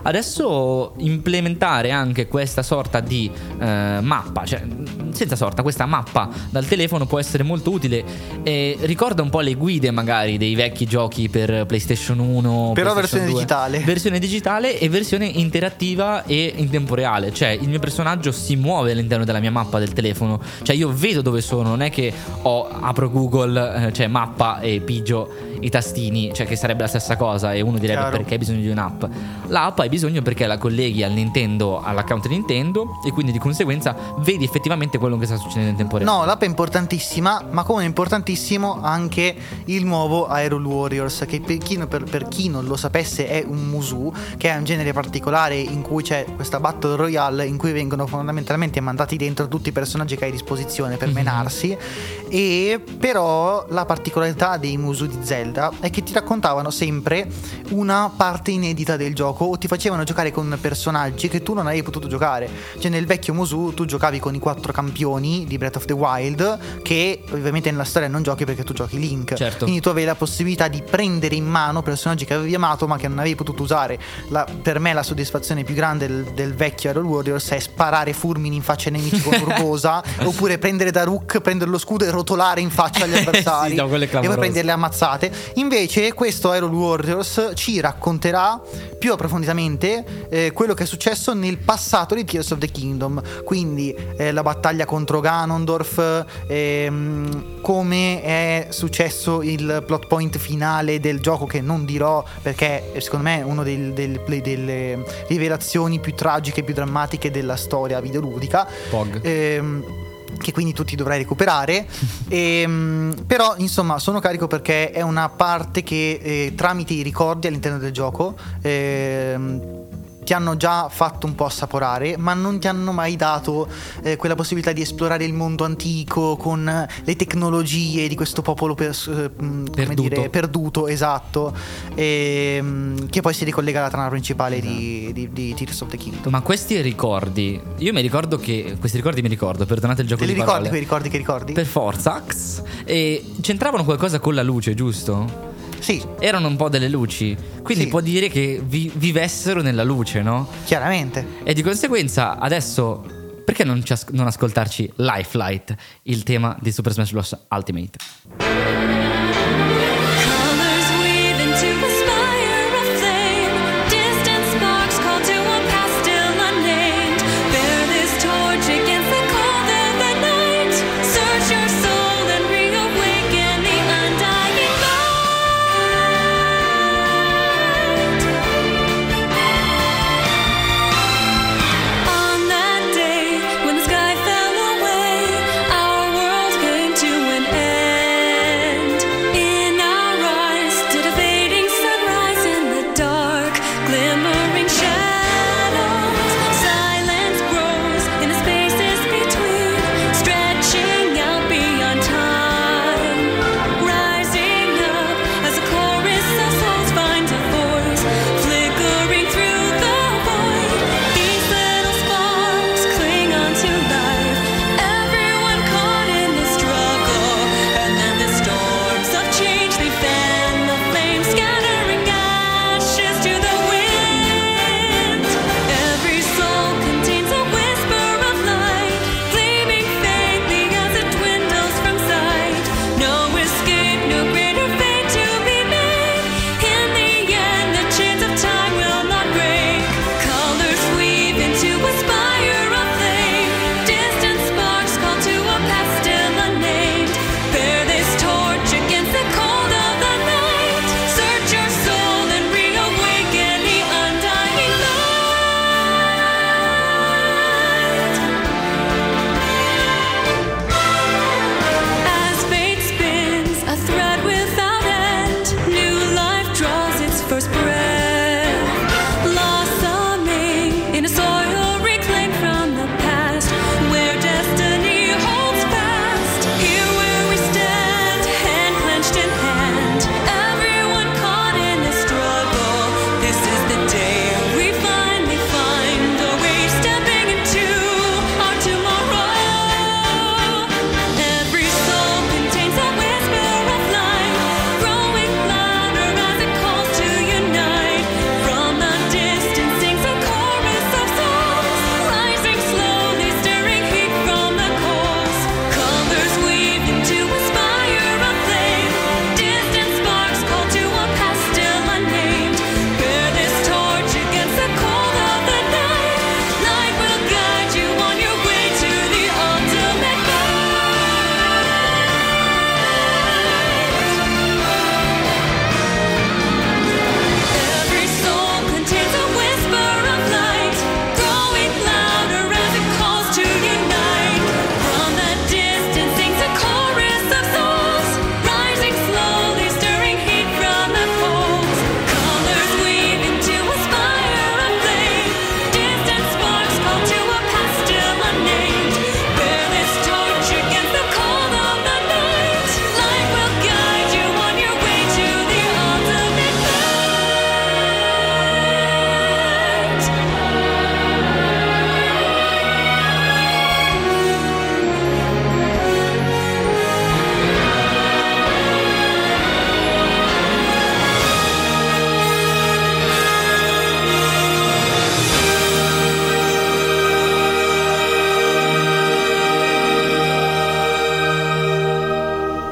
Adesso implementare anche questa sorta di eh, mappa, cioè senza sorta, questa mappa dal telefono può essere molto utile, e ricorda un po' le guide magari dei vecchi giochi per PlayStation uno, però PlayStation versione due. digitale. Versione digitale e versione interattiva e in tempo reale. Cioè il mio personaggio si muove all'interno della mia mappa del telefono. Cioè io vedo dove sono. Non è che ho, apro Google, eh, cioè mappa, e pigio i tastini, cioè che sarebbe la stessa cosa, e uno direbbe Chiaro. perché hai bisogno di un'app. L'app hai bisogno perché la colleghi al Nintendo, all'account Nintendo, e quindi di conseguenza vedi effettivamente quello che sta succedendo in tempo reale. No, l'app è importantissima, ma come è importantissimo anche il nuovo Hyrule Warriors, che per chi, per, per chi non lo sapesse è un Musou, che è un genere particolare in cui c'è questa Battle Royale in cui vengono fondamentalmente mandati dentro tutti i personaggi che hai a disposizione per Mhm. menarsi. E però la particolarità dei Musou di Zelda Zelda è che ti raccontavano sempre una parte inedita del gioco o ti facevano giocare con personaggi che tu non avevi potuto giocare. Cioè nel vecchio Musou tu giocavi con i quattro campioni di Breath of the Wild, che ovviamente nella storia non giochi perché tu giochi Link. Certo. Quindi tu avevi la possibilità di prendere in mano personaggi che avevi amato ma che non avevi potuto usare. La, per me la soddisfazione più grande del, del vecchio Hyrule Warriors è sparare fulmini in faccia ai nemici con Urbosa oppure prendere Daruk, prendere lo scudo e rotolare in faccia agli avversari sì, no, e poi prenderle ammazzate. Invece questo Hyrule Warriors ci racconterà più approfonditamente eh, quello che è successo nel passato di Tears of the Kingdom, quindi eh, la battaglia contro Ganondorf, ehm, come è successo il plot point finale del gioco, che non dirò perché secondo me è uno del, del, delle rivelazioni più tragiche, più drammatiche della storia videoludica. Pog. Ehm, che quindi tutti dovrai recuperare. E, però insomma sono carico perché è una parte che eh, tramite i ricordi all'interno del gioco eh, ti hanno già fatto un po' assaporare, ma non ti hanno mai dato eh, quella possibilità di esplorare il mondo antico con le tecnologie di questo popolo per, eh, come perduto. dire, perduto, esatto, e, che poi si ricollega alla trama principale esatto. di, di, di Tears of the Kingdom. Ma questi ricordi, io mi ricordo che questi ricordi mi ricordo, perdonate il gioco Te li di ricordi parole. quei ricordi che ricordi? Per forza, e c'entravano qualcosa con la luce, giusto? Sì. Erano un po' delle luci. Quindi sì. può dire che vi- vivessero nella luce, no? Chiaramente. E di conseguenza adesso perché non, ci as- non ascoltarci Life Light, il tema di Super Smash Bros. Ultimate? To an end.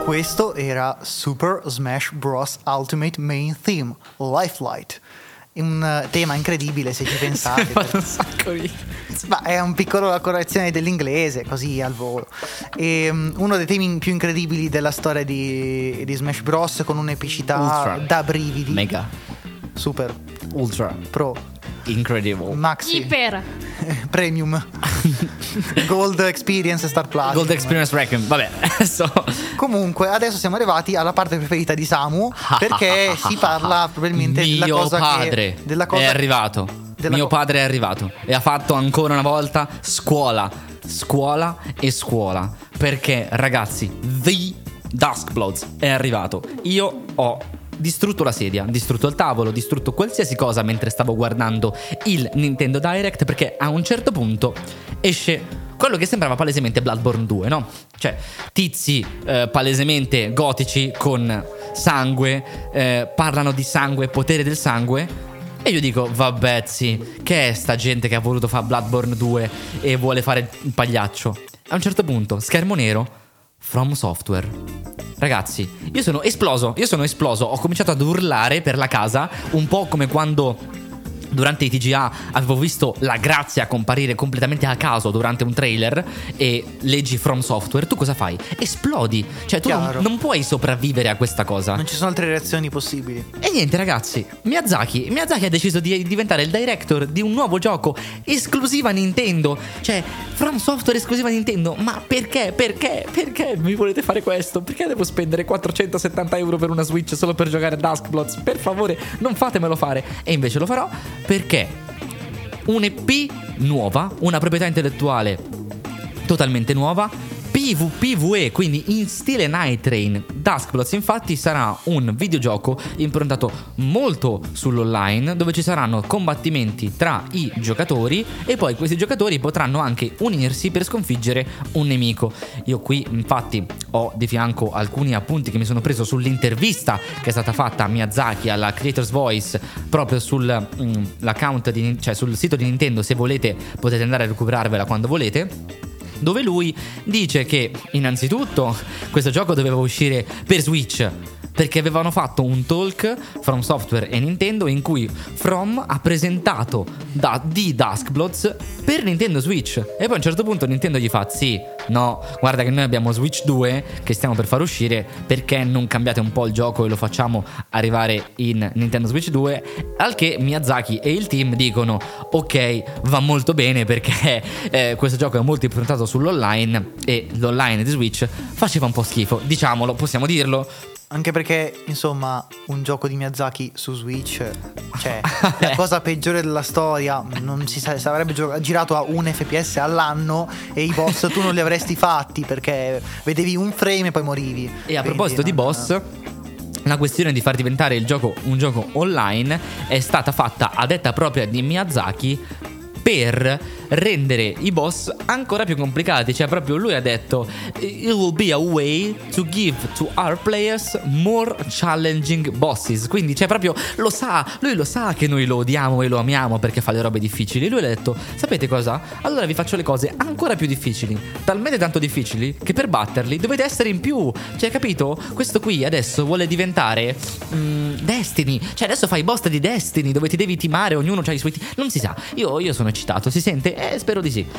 Questo era Super Smash Bros. Ultimate Main Theme, Lifelight. Un tema incredibile se ci pensate. un sacco di... Ma è un piccolo correzione dell'inglese, così al volo. E, um, uno dei temi più incredibili della storia di, di Smash Bros. Con un'epicità Ultra. da brividi. Mega. Super. Ultra. Pro. Incredible. Maxi. Iper. Premium. Gold Experience Star Platinum. Gold Experience Requiem. Vabbè, adesso. Comunque, adesso siamo arrivati alla parte preferita di Samu. Perché si parla probabilmente della Mio cosa padre che, della cosa è arrivato. Mio co- padre è arrivato e ha fatto ancora una volta scuola, scuola e scuola. Perché, ragazzi, The Duskbloods è arrivato. Io ho distrutto la sedia, distrutto il tavolo, distrutto qualsiasi cosa mentre stavo guardando il Nintendo Direct, perché a un certo punto esce quello che sembrava palesemente Bloodborne due, no? Cioè, tizi eh, palesemente gotici con sangue, eh, parlano di sangue, potere del sangue. E io dico, vabbè, sì, che è sta gente che ha voluto fare Bloodborne due e vuole fare il pagliaccio? A un certo punto, schermo nero, From Software. Ragazzi, io sono esploso, io sono esploso, ho cominciato ad urlare per la casa, un po' come quando durante i T G A avevo visto la Grazia comparire completamente a caso durante un trailer e leggi From Software. Tu cosa fai? Esplodi. Cioè tu non, non puoi sopravvivere a questa cosa. Non ci sono altre reazioni possibili. E niente, ragazzi, Miyazaki Miyazaki ha deciso di diventare il director di un nuovo gioco esclusiva Nintendo. Cioè From Software esclusiva Nintendo. Ma perché? Perché? Perché mi volete fare questo? Perché devo spendere quattrocentosettanta euro per una Switch solo per giocare a Duskbloods? Per favore, non fatemelo fare. E invece lo farò perché un'E P nuova, una proprietà intellettuale totalmente nuova, PvPvE, quindi in stile Night Train. Duskbloods infatti sarà un videogioco improntato molto sull'online, dove ci saranno combattimenti tra i giocatori e poi questi giocatori potranno anche unirsi per sconfiggere un nemico. Io qui infatti ho di fianco alcuni appunti che mi sono preso sull'intervista che è stata fatta a Miyazaki alla Creator's Voice proprio sul mm, l'account di, cioè sul sito di Nintendo. Se volete potete andare a recuperarvela quando volete, dove lui dice che innanzitutto questo gioco doveva uscire per Switch perché avevano fatto un talk From Software e Nintendo in cui From ha presentato da, di Duskbloods per Nintendo Switch, e poi a un certo punto Nintendo gli fa sì, no, guarda che noi abbiamo Switch due che stiamo per far uscire, perché non cambiate un po' il gioco e lo facciamo arrivare in Nintendo Switch due? Al che Miyazaki e il team dicono ok, va molto bene perché eh, questo gioco è molto improntato sull'online e l'online di Switch faceva un po' schifo, diciamolo, possiamo dirlo. Anche perché, insomma, un gioco di Miyazaki su Switch, cioè, la cosa peggiore della storia, non si sa- sarebbe gio- girato a un F P S all'anno e i boss tu non li avresti fatti perché vedevi un frame e poi morivi. E a Quindi, proposito di non... boss, la questione di far diventare il gioco un gioco online è stata fatta a detta propria di Miyazaki per rendere i boss ancora più complicati. Cioè proprio lui ha detto it will be a way to give to our players more challenging bosses. Quindi cioè proprio lo sa, lui lo sa che noi lo odiamo e lo amiamo perché fa le robe difficili. Lui ha detto sapete cosa? Allora vi faccio le cose ancora più difficili, talmente tanto difficili che per batterli dovete essere in più. Cioè capito? Questo qui adesso vuole diventare mm, Destiny. Cioè adesso fai i boss di Destiny dove ti devi timare, ognuno c'ha i suoi t- non si sa. Io, io sono eccitato, si sente? Eh, spero di sì.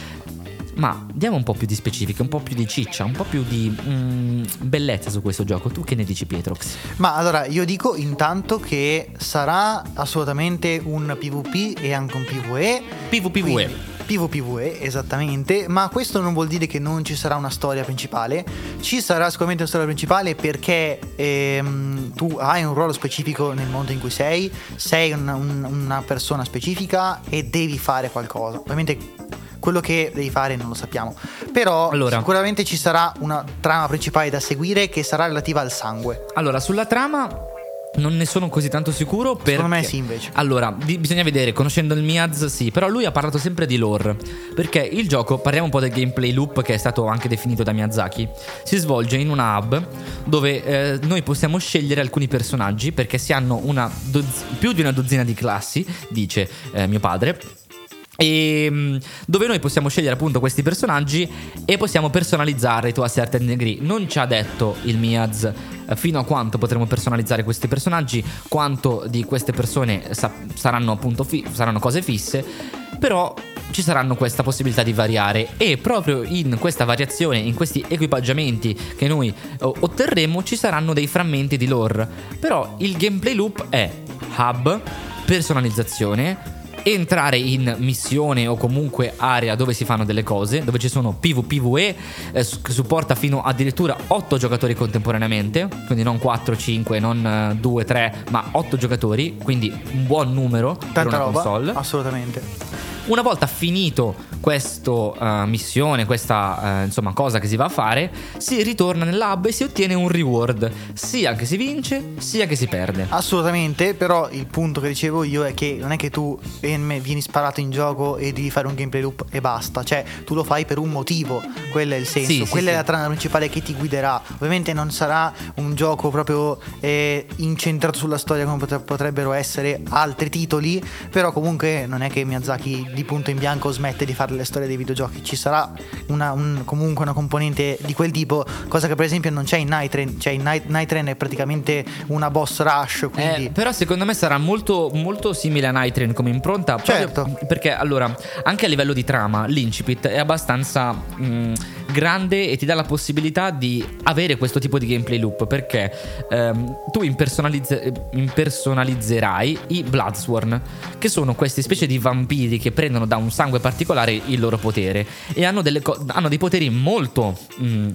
Ma diamo un po' più di specifiche, un po' più di ciccia, un po' più di mm, bellezza su questo gioco. Tu che ne dici, Pietrox? Ma allora io dico intanto che sarà assolutamente un PvP e anche un PvE. PvPvE. PvPvE, esattamente, ma questo non vuol dire che non ci sarà una storia principale. Ci sarà sicuramente una storia principale perché ehm, tu hai un ruolo specifico nel mondo in cui sei, sei una, un, una persona specifica e devi fare qualcosa. Ovviamente quello che devi fare non lo sappiamo, però allora, sicuramente ci sarà una trama principale da seguire che sarà relativa al sangue. Allora, sulla trama non ne sono così tanto sicuro perché... Secondo me sì invece. Allora, di- bisogna vedere, conoscendo il Miaz sì, però lui ha parlato sempre di lore. Perché il gioco, parliamo un po' del gameplay loop che è stato anche definito da Miyazaki. Si svolge in una hub dove eh, noi possiamo scegliere alcuni personaggi perché si hanno una doz- più di una dozzina di classi, dice eh, mio padre. E dove noi possiamo scegliere appunto questi personaggi e possiamo personalizzare to a certain degree. Non ci ha detto il Miaz fino a quanto potremo personalizzare questi personaggi, quanto di queste persone sa- saranno appunto fi- saranno cose fisse, però ci saranno questa possibilità di variare, e proprio in questa variazione, in questi equipaggiamenti che noi o- otterremo, ci saranno dei frammenti di lore. Però il gameplay loop è hub, personalizzazione, entrare in missione o comunque area dove si fanno delle cose, dove ci sono PvPvE, eh, che supporta fino addirittura otto giocatori contemporaneamente, quindi non quattro cinque, non due tre, ma otto giocatori, quindi un buon numero. Tanta per una roba, console. assolutamente. Una volta finito questo uh, missione, questa uh, insomma cosa che si va a fare, si ritorna nell'hub e si ottiene un reward, sia che si vince sia che si perde. Assolutamente, però il punto che dicevo io è che non è che tu vieni sparato in gioco e devi fare un gameplay loop e basta, cioè tu lo fai per un motivo, quello è il senso, sì, quella sì, è la sì. trama principale che ti guiderà. Ovviamente non sarà un gioco proprio eh, incentrato sulla storia come potre- potrebbero essere altri titoli, però comunque non è che Miyazaki di punto in bianco smette di fare le storie dei videogiochi, ci sarà una, un, comunque una componente di quel tipo, cosa che per esempio non c'è in Night Train. Cioè in Night, Night Train è praticamente una boss rush, quindi... Eh, però secondo me sarà molto, molto simile a Night Train come impronta, certo, perché allora anche a livello di trama l'incipit è abbastanza mh, grande e ti dà la possibilità di avere questo tipo di gameplay loop, perché ehm, tu impersonalizz- impersonalizzerai i Bloodsworn, che sono queste specie di vampiri che prendono da un sangue particolare il loro potere e hanno, delle co- hanno dei poteri molto mh,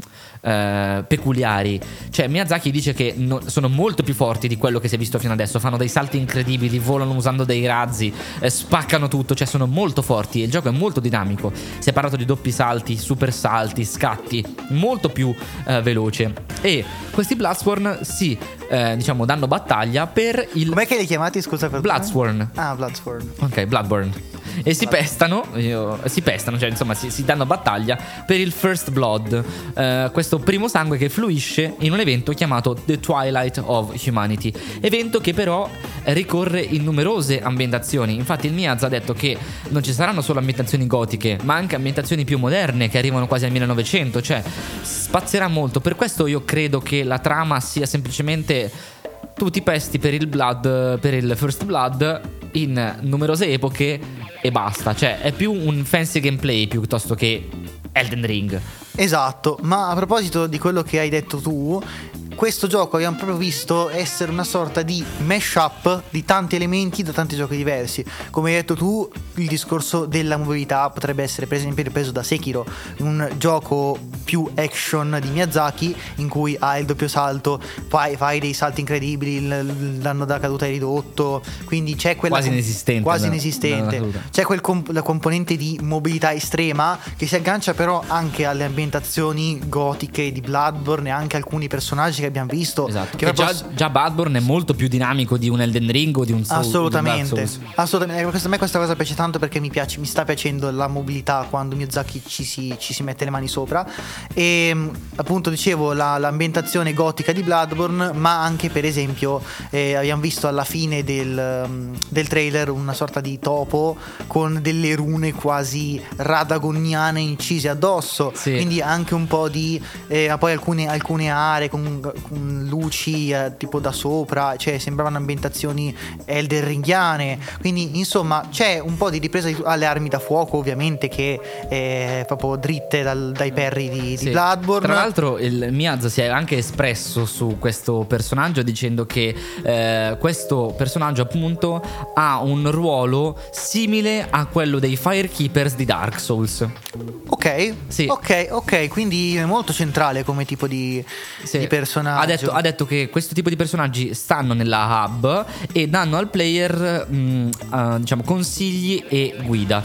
eh, peculiari. Cioè Miyazaki dice che no, sono molto più forti di quello che si è visto fino adesso, fanno dei salti incredibili, volano usando dei razzi, eh, spaccano tutto, cioè sono molto forti e il gioco è molto dinamico. Si è parlato di doppi salti, super salti, scatti, molto più eh, veloce. E questi Bloodsworn si eh, diciamo danno battaglia per il... Com'è che li chiamati, scusa, per Bloodsworn. Ah, Bloodsworn. Ok, Bloodborne. E si pestano, io, si pestano, cioè insomma si, si danno battaglia per il First Blood, eh, questo primo sangue che fluisce in un evento chiamato The Twilight of Humanity, evento che però ricorre in numerose ambientazioni. Infatti il Miaz ha detto che non ci saranno solo ambientazioni gotiche, ma anche ambientazioni più moderne che arrivano quasi al millenovecento, cioè spazierà molto. Per questo io credo che la trama sia semplicemente tu ti pesti per il Blood, per il First Blood in numerose epoche e basta. Cioè è più un fancy gameplay piuttosto che Elden Ring. Esatto, ma a proposito di quello che hai detto tu, questo gioco abbiamo proprio visto essere una sorta di mashup di tanti elementi da tanti giochi diversi. Come hai detto tu, il discorso della mobilità potrebbe essere per esempio ripreso da Sekiro, un gioco più action di Miyazaki in cui hai il doppio salto, fai, fai dei salti incredibili, il, il danno da caduta è ridotto, quindi c'è quella quasi inesistente, quasi no, inesistente. no, no, c'è quel comp- la componente di mobilità estrema che si aggancia però anche alle ambientazioni gotiche di Bloodborne e anche alcuni personaggi che abbiamo visto. Esatto. Che Che proprio già, già Bloodborne è molto più dinamico di un Elden Ring o di un Soul, assolutamente, di un Dark Souls. assolutamente. A me questa cosa piace tanto perché mi piace, mi sta piacendo la mobilità quando Miyazaki ci si, ci si mette le mani sopra. E appunto dicevo la, l'ambientazione gotica di Bloodborne, ma anche per esempio eh, abbiamo visto alla fine del, del trailer una sorta di topo con delle rune quasi radagoniane incise addosso, sì. Quindi anche un po' di eh, poi alcune, alcune aree con, con luci eh, tipo da sopra, cioè sembravano ambientazioni Elden Ringhiane, quindi insomma c'è un po' di ripresa di, alle armi da fuoco ovviamente che è proprio dritte dal, dai perri di, di sì. Bloodborne. Tra l'altro il Miaz si è anche espresso su questo personaggio dicendo che eh, questo personaggio appunto ha un ruolo simile a quello dei Firekeepers di Dark Souls. Ok, sì. ok, ok, quindi è molto centrale come tipo di, sì. di personaggio. Ha detto, ha detto che questo tipo di personaggi stanno nella hub e danno al player mh, uh, diciamo consigli e guida.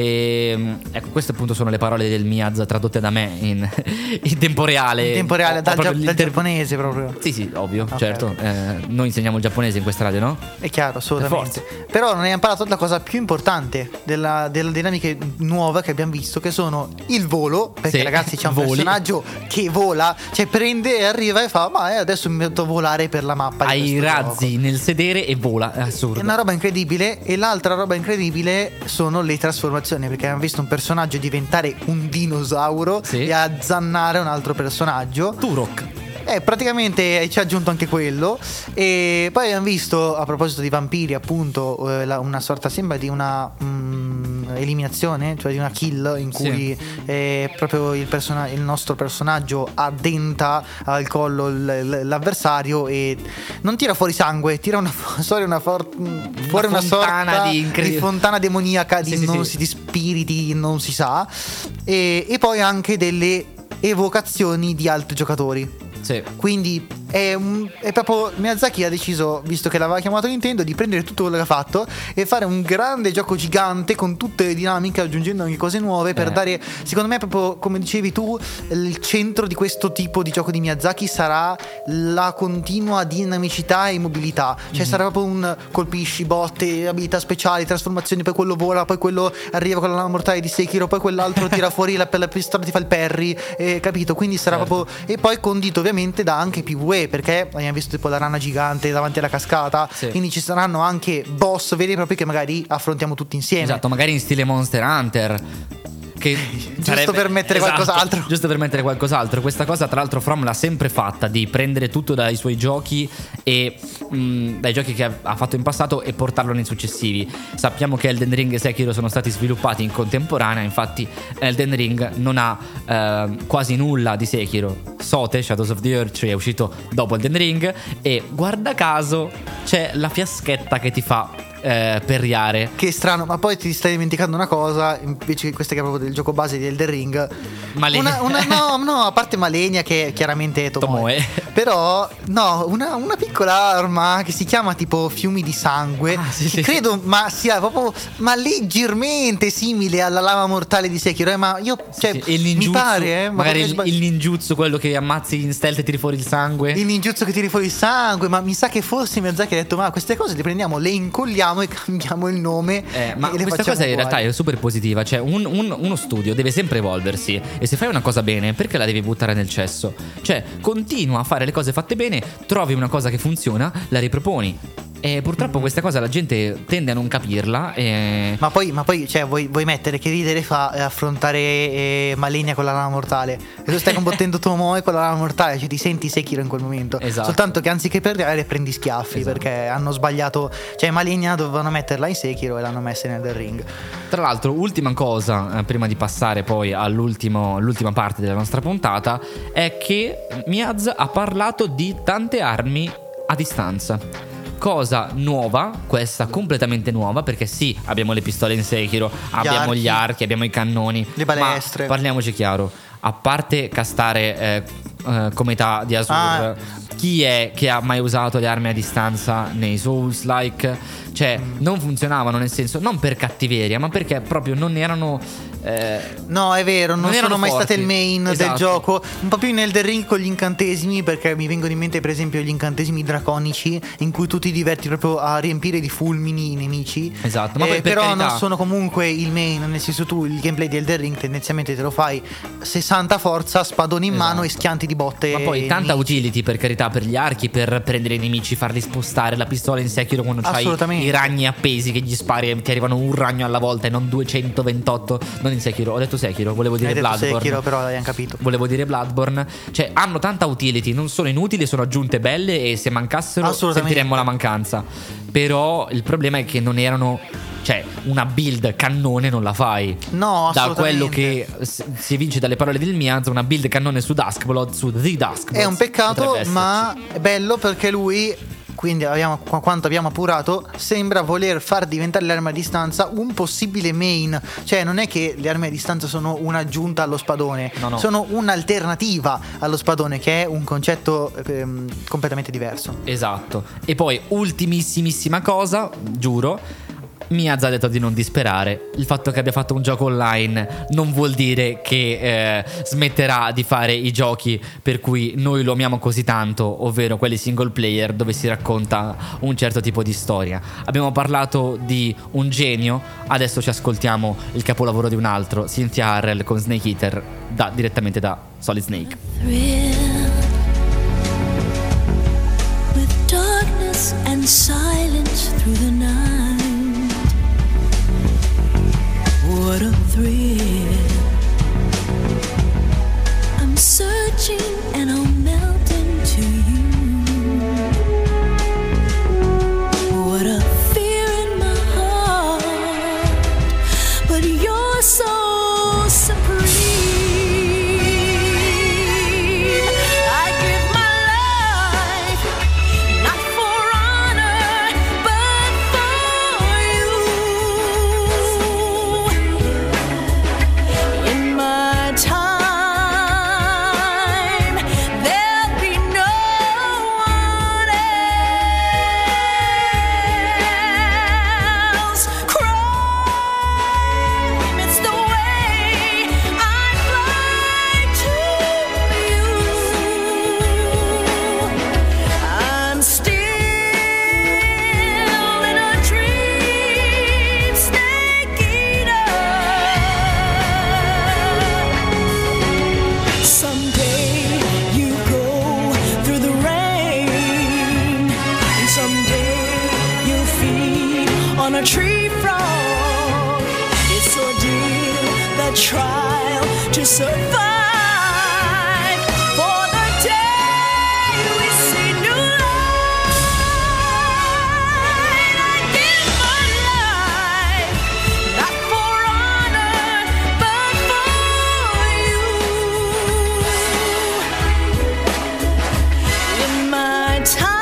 E, ecco, queste appunto sono le parole del Miaz tradotte da me in, in tempo reale. In tempo reale, Ho, dal, ho gia- proprio dal l'inter- giapponese proprio. Sì, sì, ovvio, Okay, certo. okay. Eh, noi insegniamo il giapponese in questa radio, no? È chiaro, assolutamente. Però non abbiamo parlato della cosa più importante della, delle dinamiche nuove che abbiamo visto, che sono il volo. Perché Sì, ragazzi c'è un voli. personaggio che vola, cioè prende e arriva e fa fa, ma eh, adesso mi metto a volare per la mappa. Hai i razzi gioco. nel sedere e vola, è assurdo. È una roba incredibile. E l'altra roba incredibile sono le trasformazioni, perché abbiamo visto un personaggio diventare un dinosauro, sì, e azzannare un altro personaggio, Turok. Eh, praticamente ci ha aggiunto anche quello. E poi abbiamo visto, a proposito di vampiri, appunto, eh, la, una sorta, sembra di una mm, eliminazione, cioè di una kill in cui sì, eh, proprio il, persona- il nostro personaggio addenta al collo l- l'avversario e non tira fuori sangue, tira una, sorry, una, for- fuori una, una sorta di, incred- di fontana demoniaca di, sì, non sì, si, di spiriti, non si sa. E, e poi anche delle evocazioni di altri giocatori. Sì. Quindi è, un, è proprio Miyazaki ha deciso, visto che l'aveva chiamato Nintendo, di prendere tutto quello che ha fatto e fare un grande gioco gigante con tutte le dinamiche, aggiungendo anche cose nuove per eh. dare, secondo me, proprio come dicevi tu, il centro di questo tipo di gioco di Miyazaki sarà la continua dinamicità e mobilità. Cioè mm-hmm. sarà proprio un colpisci, botte, abilità speciali, trasformazioni, poi quello vola, poi quello arriva con la lama mortale di Sekiro, poi quell'altro tira fuori la, per la pistola, ti fa il parry, eh, capito? Quindi sarà certo. proprio, e poi condito ovviamente da anche PvE, perché abbiamo visto tipo la rana gigante davanti alla cascata, sì, quindi ci saranno anche boss veri e propri che magari affrontiamo tutti insieme. Esatto, magari in stile Monster Hunter, che giusto sarebbe, per mettere esatto, qualcos'altro. Giusto per mettere qualcos'altro. Questa cosa tra l'altro From l'ha sempre fatta, di prendere tutto dai suoi giochi e mh, dai giochi che ha fatto in passato e portarlo nei successivi. Sappiamo che Elden Ring e Sekiro sono stati sviluppati in contemporanea, infatti Elden Ring non ha eh, quasi nulla di Sekiro. Sote, Shadows of the Earth, è uscito dopo Elden Ring e guarda caso c'è la fiaschetta che ti fa Eh, perriare. Che strano, ma poi ti stai dimenticando una cosa, invece che questa che è proprio del gioco base di Elden Ring. Malenia. Una, una, no, no, a parte Malenia che chiaramente è Tomoe, Tomoe. Però no, una, una piccola arma che si chiama tipo Fiumi di Sangue, ah, sì, che sì, credo sì. ma sia proprio ma leggermente simile alla lama mortale di Sekiro, eh, ma io cioè, sì, sì. Il ninjutsu, mi pare eh, magari il, sbagli- il ninjutsu, quello che ammazzi in stealth e tiri fuori il sangue. Il ninjutsu che tiri fuori il sangue, ma mi sa che forse Miyazaki ha detto ma queste cose le prendiamo, le incolliamo e cambiamo il nome, eh, ma e le questa cosa in uguali. realtà è super positiva. Cioè un, un, uno studio deve sempre evolversi, e se fai una cosa bene perché la devi buttare nel cesso? Cioè continua a fare le cose fatte bene, trovi una cosa che funziona, la riproponi. E purtroppo questa cosa la gente tende a non capirla e... Ma poi, ma poi cioè, vuoi, vuoi mettere che ridere fa affrontare eh, Malenia con la lama mortale, e tu stai combattendo Tomoe con la lama mortale, cioè ti senti Sekiro in quel momento. Esatto. Soltanto che anziché perderle prendi schiaffi, esatto, perché hanno sbagliato. Cioè Malenia dovevano metterla in Sekiro e l'hanno messa in Elden Ring. Tra l'altro, ultima cosa, eh, prima di passare poi all'ultimo, all'ultima parte della nostra puntata, è che Miaz ha parlato di tante armi a distanza. Cosa nuova, questa completamente nuova, perché sì, abbiamo le pistole in Sekiro, abbiamo archi, gli archi, abbiamo i cannoni, le balestre. Ma parliamoci chiaro, a parte castare eh, eh, Cometà di Azur, ah. chi è che ha mai usato le armi a distanza nei Souls-like? Cioè non funzionavano, nel senso, non per cattiveria, ma perché proprio non erano eh, no, è vero, non, non sono mai forti. state il main, esatto, del gioco. Un po' più in Elden Ring con gli incantesimi, perché mi vengono in mente per esempio gli incantesimi draconici, in cui tu ti diverti proprio a riempire di fulmini i nemici. Esatto, ma eh, poi per però carità, non sono comunque il main, nel senso tu il gameplay di Elden Ring tendenzialmente te lo fai sessanta forza, spadone in, esatto, mano e schianti di botte. Ma poi tanta nemici. Utility, per carità, per gli archi, per prendere i nemici, farli spostare, la pistola in Sekiro quando c'hai i ragni appesi che gli spari e ti arrivano un ragno alla volta e non duecentoventotto. Non in Sekiro, ho detto Sekiro, volevo dire Hai detto Bloodborne. Sekiro, però l'abbiamo capito. Volevo dire Bloodborne. Cioè hanno tanta utility, non sono inutili, sono aggiunte belle e se mancassero sentiremmo la mancanza. Però il problema è che non erano, cioè una build cannone non la fai. No, assolutamente. Da quello che si evince dalle parole del Miaz, una build cannone su Duskblood, su The Duskblood. È un peccato, ma è bello perché lui, quindi abbiamo, quanto abbiamo appurato, sembra voler far diventare le armi a distanza un possibile main. Cioè non è che le armi a distanza sono un'aggiunta allo spadone, no, no. sono un'alternativa allo spadone, che è un concetto ehm, completamente diverso. Esatto. E poi ultimissimissima cosa, giuro, Miaz ha detto di non disperare. Il fatto che abbia fatto un gioco online non vuol dire che eh, smetterà di fare i giochi per cui noi lo amiamo così tanto, ovvero quelli single player dove si racconta un certo tipo di storia. Abbiamo parlato di un genio, adesso ci ascoltiamo il capolavoro di un altro, Cynthia Harrell con Snake Eater, da, direttamente da Solid Snake. silence through the night. What a thrill. I'm searching and I'll melt into you. What a fear in my heart, but you're so supreme. On a tree frog, it's ordeal, the trial to survive. For the day we see new light, I give my life, not for honor, but for you. In my time,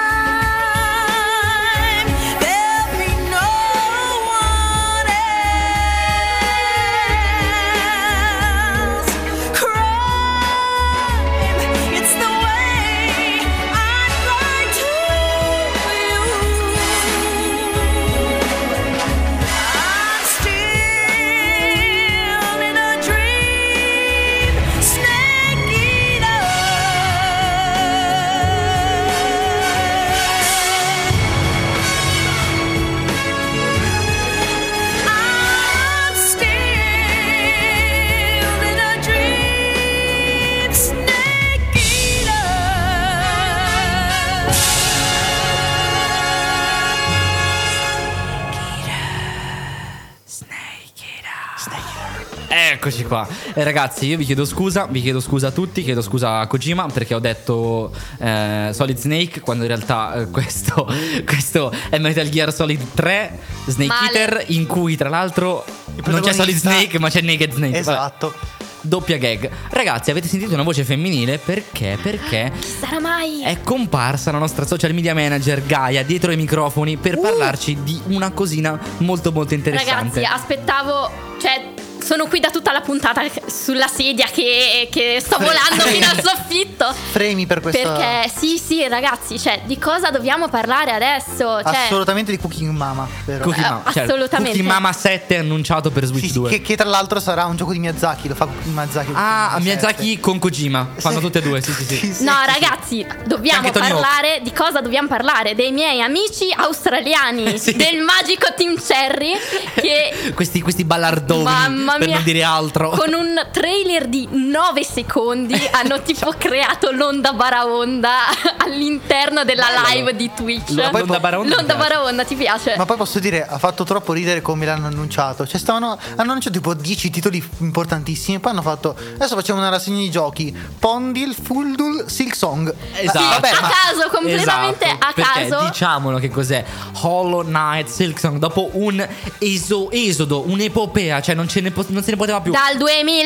Eccoci qua. E eh, ragazzi, io vi chiedo scusa, vi chiedo scusa a tutti, chiedo scusa a Kojima perché ho detto eh, Solid Snake quando in realtà eh, questo, questo è Metal Gear Solid tre Snake Male. Eater, in cui tra l'altro non c'è Solid Snake ma c'è Naked Snake. Esatto. Vabbè. Doppia gag. Ragazzi, avete sentito una voce femminile? Perché? Perché Chi sarà mai? è comparsa la nostra social media manager Gaia dietro i microfoni per Uh. parlarci di una cosina molto molto interessante. Ragazzi, aspettavo, cioè sono qui da tutta la puntata sulla sedia che, che sto volando fino al soffitto. Premi per questa. Perché sì, sì, ragazzi, cioè di cosa dobbiamo parlare adesso? Cioè, Assolutamente di Cooking Mama, vero? Cookie Eh, Mama, cioè, assolutamente. Cookie Mama sette è annunciato per Switch Sì, sì, due. che, che tra l'altro sarà un gioco di Miyazaki, lo fa Miyazaki. Ah, Miyazaki sette. con Kojima. Fanno tutte e due, sì, sì, sì. No, ragazzi, dobbiamo C'è anche Tony parlare di cosa dobbiamo parlare? Dei miei amici australiani Sì. del magico Team Cherry che questi, questi ballardoni, mamma per mia, non dire altro. con un trailer di nove secondi hanno tipo creato l'onda baraonda all'interno della live di Twitch. L'onda poi- baraonda L'onda mi piace. baraonda ti piace? Ma poi posso dire, ha fatto troppo ridere come l'hanno annunciato. Cioè, stavano, hanno annunciato tipo dieci titoli importantissimi. Poi hanno fatto, adesso facciamo una rassegna di giochi: Pondil, Fuldul, Silksong. Esatto. Ma- vabbè, a ma- caso, completamente Esatto, a perché caso. diciamolo che cos'è Hollow Knight, Silksong. Dopo un eso- esodo, un'epopea, cioè non, ce ne po- non se ne poteva più. Dal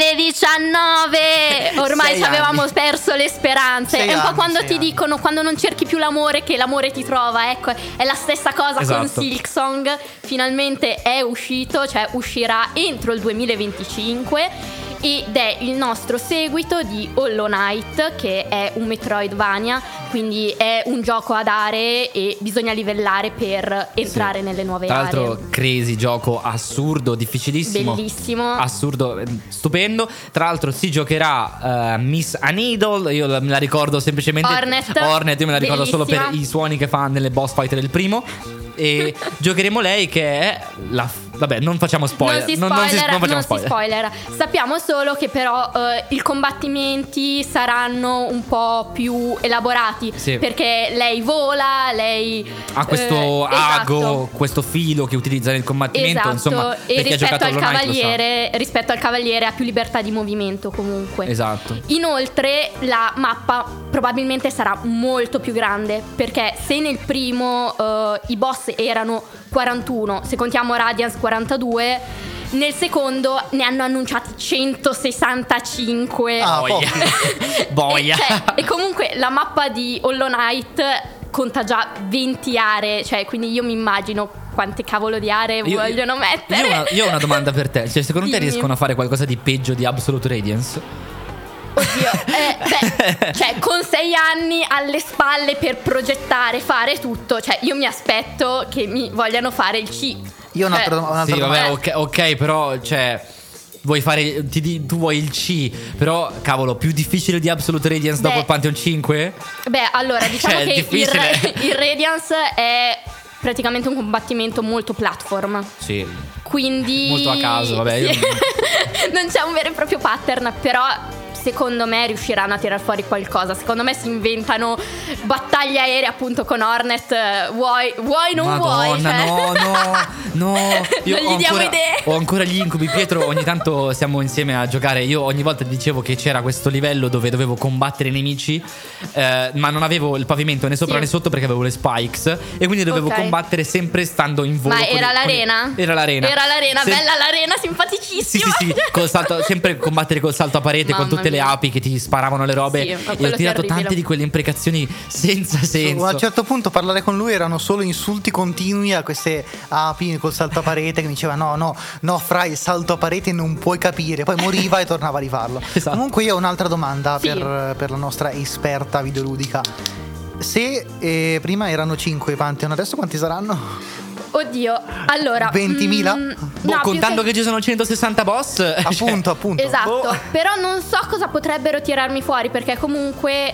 duemiladiciannove ormai Sei ci avevamo anni. perso le speranze. Sei È un po' anni, quando sei ti anni. dicono quando non cerchi più l'amore che l'amore ti trova. Ecco, è la stessa cosa con Esatto. Silksong. Finalmente è uscito, cioè uscirà entro il duemilaventicinque. Ed è il nostro seguito di Hollow Knight, che è un Metroidvania, quindi è un gioco ad aree e bisogna livellare per entrare Sì. nelle nuove Tra aree. l'altro crazy, gioco assurdo, difficilissimo, Bellissimo. assurdo, eh, stupendo. Tra l'altro si giocherà eh, Miss Anidol. Io la- me la ricordo semplicemente Hornet. Hornet, io me la ricordo solo Bellissima. per i suoni che fa nelle boss fight del primo. E giocheremo lei che è la, vabbè, non facciamo spoiler. Non si non, non si, spoiler, non facciamo non si spoiler. spoiler. Sappiamo solo che però eh, i combattimenti saranno un po' più elaborati. Sì. Perché lei vola, lei Ha questo eh, ago, esatto. questo filo che utilizza nel combattimento. Esatto, Insomma, e per chi ha rispetto giocato al, Hollow Knight lo sa. cavaliere, rispetto al cavaliere ha più libertà di movimento comunque. Esatto. Inoltre la mappa probabilmente sarà molto più grande, perché se nel primo eh, i boss erano quarantuno, se contiamo Radiance quarantadue, nel secondo ne hanno annunciati centosessantacinque. Ah, Boia. Boia. E, cioè, e comunque la mappa di Hollow Knight conta già venti aree, cioè quindi io mi immagino quante cavolo di aree Io- vogliono mettere. Io ho, una, io ho una domanda per te. Cioè, secondo te Dimmi. riescono a fare qualcosa di peggio di Absolute Radiance? Oddio, eh, beh, cioè con sei anni alle spalle per progettare, fare tutto, cioè io mi aspetto che mi vogliano fare il C. Io ho un'altra, Cioè, un'altra Sì, domanda. vabbè, ok, ok, però, cioè, vuoi fare. Ti di- tu vuoi il C, però, cavolo, più difficile di Absolute Radiance dopo Beh. il Pantheon cinque? Beh, allora diciamo Cioè, è che il, difficile. Ra- il Radiance è praticamente un combattimento molto platform. Sì. Quindi Molto a caso, vabbè, sì. io- Non c'è un vero e proprio pattern, però secondo me riusciranno a tirar fuori qualcosa. Secondo me si inventano battaglie aeree appunto con Hornet. eh, Vuoi, vuoi non vuoi, Madonna, cioè. no, no, no. Io Non gli ho diamo ancora, idee. Ho ancora gli incubi. Pietro, ogni tanto siamo insieme a giocare. Io ogni volta ti dicevo che c'era questo livello dove dovevo combattere i nemici, eh, ma non avevo il pavimento né sopra Sì. né sotto perché avevo le spikes. E quindi dovevo Ok. combattere sempre stando in volo. Ma con era i- con i- l'arena? Era l'arena. Era l'arena, Sem- bella l'arena, Sì, simpaticissima. sì, sì, col salto, sempre combattere col salto a parete con Mamma tutte le mia. api che ti sparavano le robe. Sì, ma e ho quello tirato terribile. tante di quelle imprecazioni senza senso. A un certo punto parlare con lui erano solo insulti continui a queste api col salto a parete che mi diceva no, no, no, fra il salto a parete non puoi capire. Poi moriva e tornava a rifarlo. Esatto. Comunque io ho un'altra domanda Sì. per, per la nostra esperta videoludica. Se eh, prima erano cinque i Pantheon, adesso quanti saranno? Oddio, allora ventimila? mm, Boh, no, più contando che- che ci sono centosessanta boss. cioè, Appunto, appunto. Esatto, Boh. però non so cosa potrebbero tirarmi fuori, perché comunque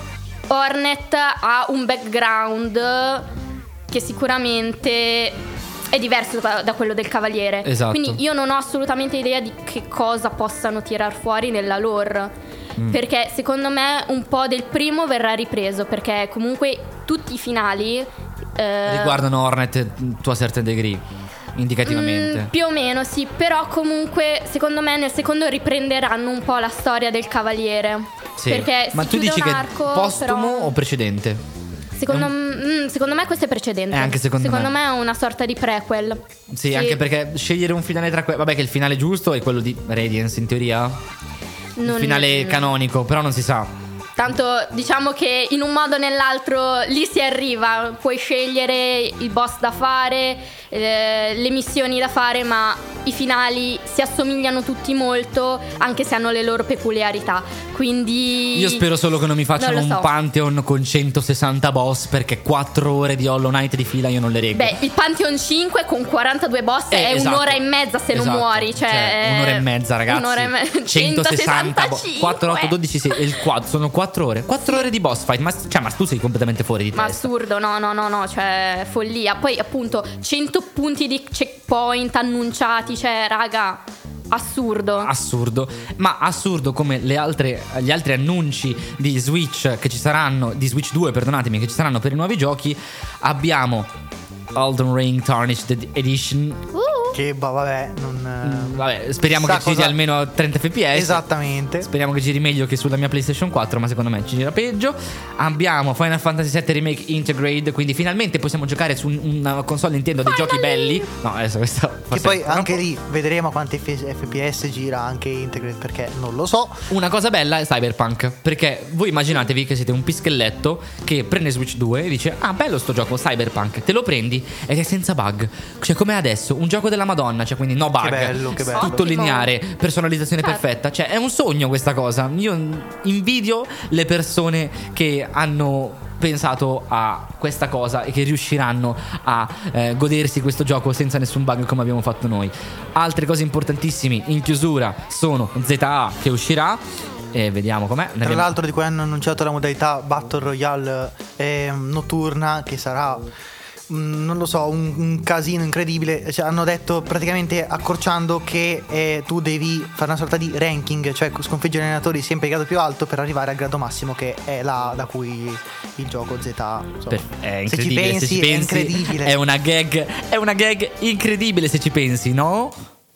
Hornet ha un background che sicuramente è diverso da, da quello del cavaliere. Esatto. Quindi io non ho assolutamente idea di che cosa possano tirar fuori nella lore. Mm. Perché secondo me un po' del primo verrà ripreso, perché comunque tutti i finali eh, Riguardano Hornet to a certain degree, indicativamente. Mm, più o meno sì, però comunque secondo me nel secondo riprenderanno un po' la storia del cavaliere. Sì. Perché Ma si tu chiude dici un che arco, postumo però- o precedente? Secondo, È mm, secondo me questo è precedente. Eh, anche secondo me. me. è una sorta di prequel. Sì, anche perché scegliere un finale tra que- vabbè che il finale giusto è quello di Radiance in teoria. Non- il finale canonico, però non si sa. Tanto diciamo che in un modo o nell'altro lì si arriva. Puoi scegliere il boss da fare, eh, le missioni da fare, ma i finali si assomigliano tutti molto, anche se hanno le loro peculiarità. Quindi Io spero solo che non mi facciano Non lo un so. Pantheon con centosessanta boss, perché quattro ore di Hollow Knight di fila io non le reggo. Beh, il Pantheon cinque con quarantadue boss Eh, è esatto. un'ora e mezza se non Esatto. muori. Cioè, Cioè, un'ora e mezza, ragazzi. Un'ora e mezza. centosessanta boss. quattro, otto, dodici, sei, e il quad sono quattro ore. quattro ore di boss fight. Ma, cioè, ma tu sei completamente fuori di Ma testa. assurdo, no, no, no, no, cioè follia. Poi appunto cento punti di checkpoint annunciati, cioè raga, assurdo. Assurdo, ma assurdo come le altre, gli altri annunci di Switch che ci saranno, di Switch due, perdonatemi, che ci saranno per i nuovi giochi. Abbiamo Elden Ring Tarnished Edition. Uh, Che bah, vabbè, non eh, Vabbè, speriamo sa che giri cosa- almeno a trenta F P S. Esattamente. Speriamo che giri meglio che sulla mia PlayStation quattro, ma secondo me ci gira peggio. Abbiamo Final Fantasy sette Remake Integrate, quindi finalmente possiamo giocare su un- una console Nintendo dei giochi belli. No, adesso questo Che forse poi è anche troppo. lì vedremo quanti F P S gira anche Integrate, perché non lo so. Una cosa bella è Cyberpunk, perché voi immaginatevi che siete un pischelletto che prende Switch due e dice ah bello sto gioco Cyberpunk, te lo prendi ed è senza bug, cioè come adesso, un gioco della Madonna, cioè quindi no bug, Che bello, che bello. tutto Ottimo. lineare, personalizzazione Certo. perfetta, cioè è un sogno questa cosa. Io invidio le persone che hanno pensato a questa cosa e che riusciranno a eh, godersi questo gioco senza nessun bug come abbiamo fatto noi. Altre cose importantissime in chiusura sono Z A che uscirà e vediamo com'è. Ne Tra abbiamo- l'altro di cui hanno annunciato la modalità Battle Royale eh, notturna, che sarà mh, non lo so, un, un casino incredibile. Cioè, hanno detto praticamente, accorciando, che eh, tu devi fare una sorta di ranking, cioè sconfiggere gli allenatori sempre in grado più alto per arrivare al grado massimo, che è là da cui il gioco Z, insomma, Per- è se ci incredibile, pensi, se ci è pensi, incredibile. È una gag, è una gag incredibile se ci pensi, no?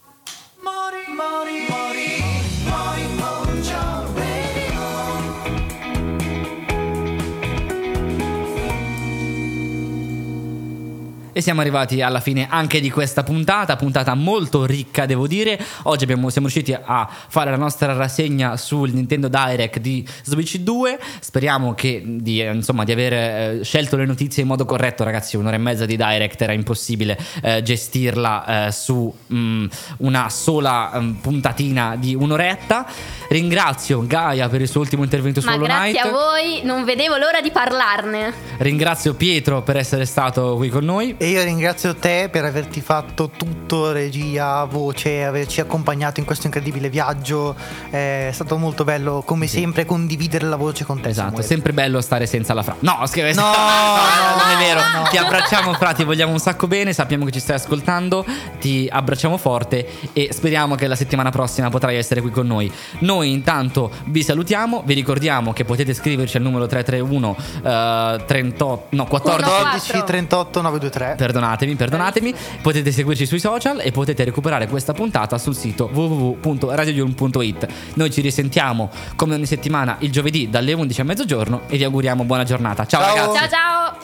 E siamo arrivati alla fine anche di questa puntata, puntata molto ricca, devo dire. Oggi abbiamo, siamo riusciti a fare la nostra rassegna sul Nintendo Direct di Switch due. Speriamo che di, insomma, di aver eh, scelto le notizie in modo corretto, ragazzi. Un'ora e mezza di Direct era impossibile eh, gestirla eh, su mh, una sola mh, puntatina di un'oretta. Ringrazio Gaia per il suo ultimo intervento su Ma Hollow Knight. grazie a voi, non vedevo l'ora di parlarne. Ringrazio Pietro per essere stato qui con noi. E io ringrazio te per averti fatto tutto, regia, voce, averci accompagnato in questo incredibile viaggio. È stato molto bello, come Sì. sempre, condividere la voce con te. Esatto, Samuele. sempre bello stare senza la Fra. No, scherzo. No, no, no, non è vero. no. Ti abbracciamo, Fra, ti vogliamo un sacco bene. Sappiamo che ci stai ascoltando. Ti abbracciamo forte e speriamo che la settimana prossima potrai essere qui con noi. Noi intanto vi salutiamo. Vi ricordiamo che potete scriverci al numero tre tre uno eh, trentotto no quattordici. quattordici trentotto novecentoventitré. Perdonatemi, perdonatemi. Potete seguirci sui social e potete recuperare questa puntata sul sito w w w punto radio yulm punto i t. Noi ci risentiamo come ogni settimana il giovedì dalle undici a mezzogiorno e vi auguriamo buona giornata. Ciao, Ciao. ragazzi. Ciao ciao.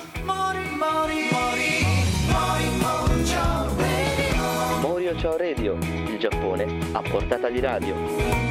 Morio Ciao Radio, il Giappone a portata di radio.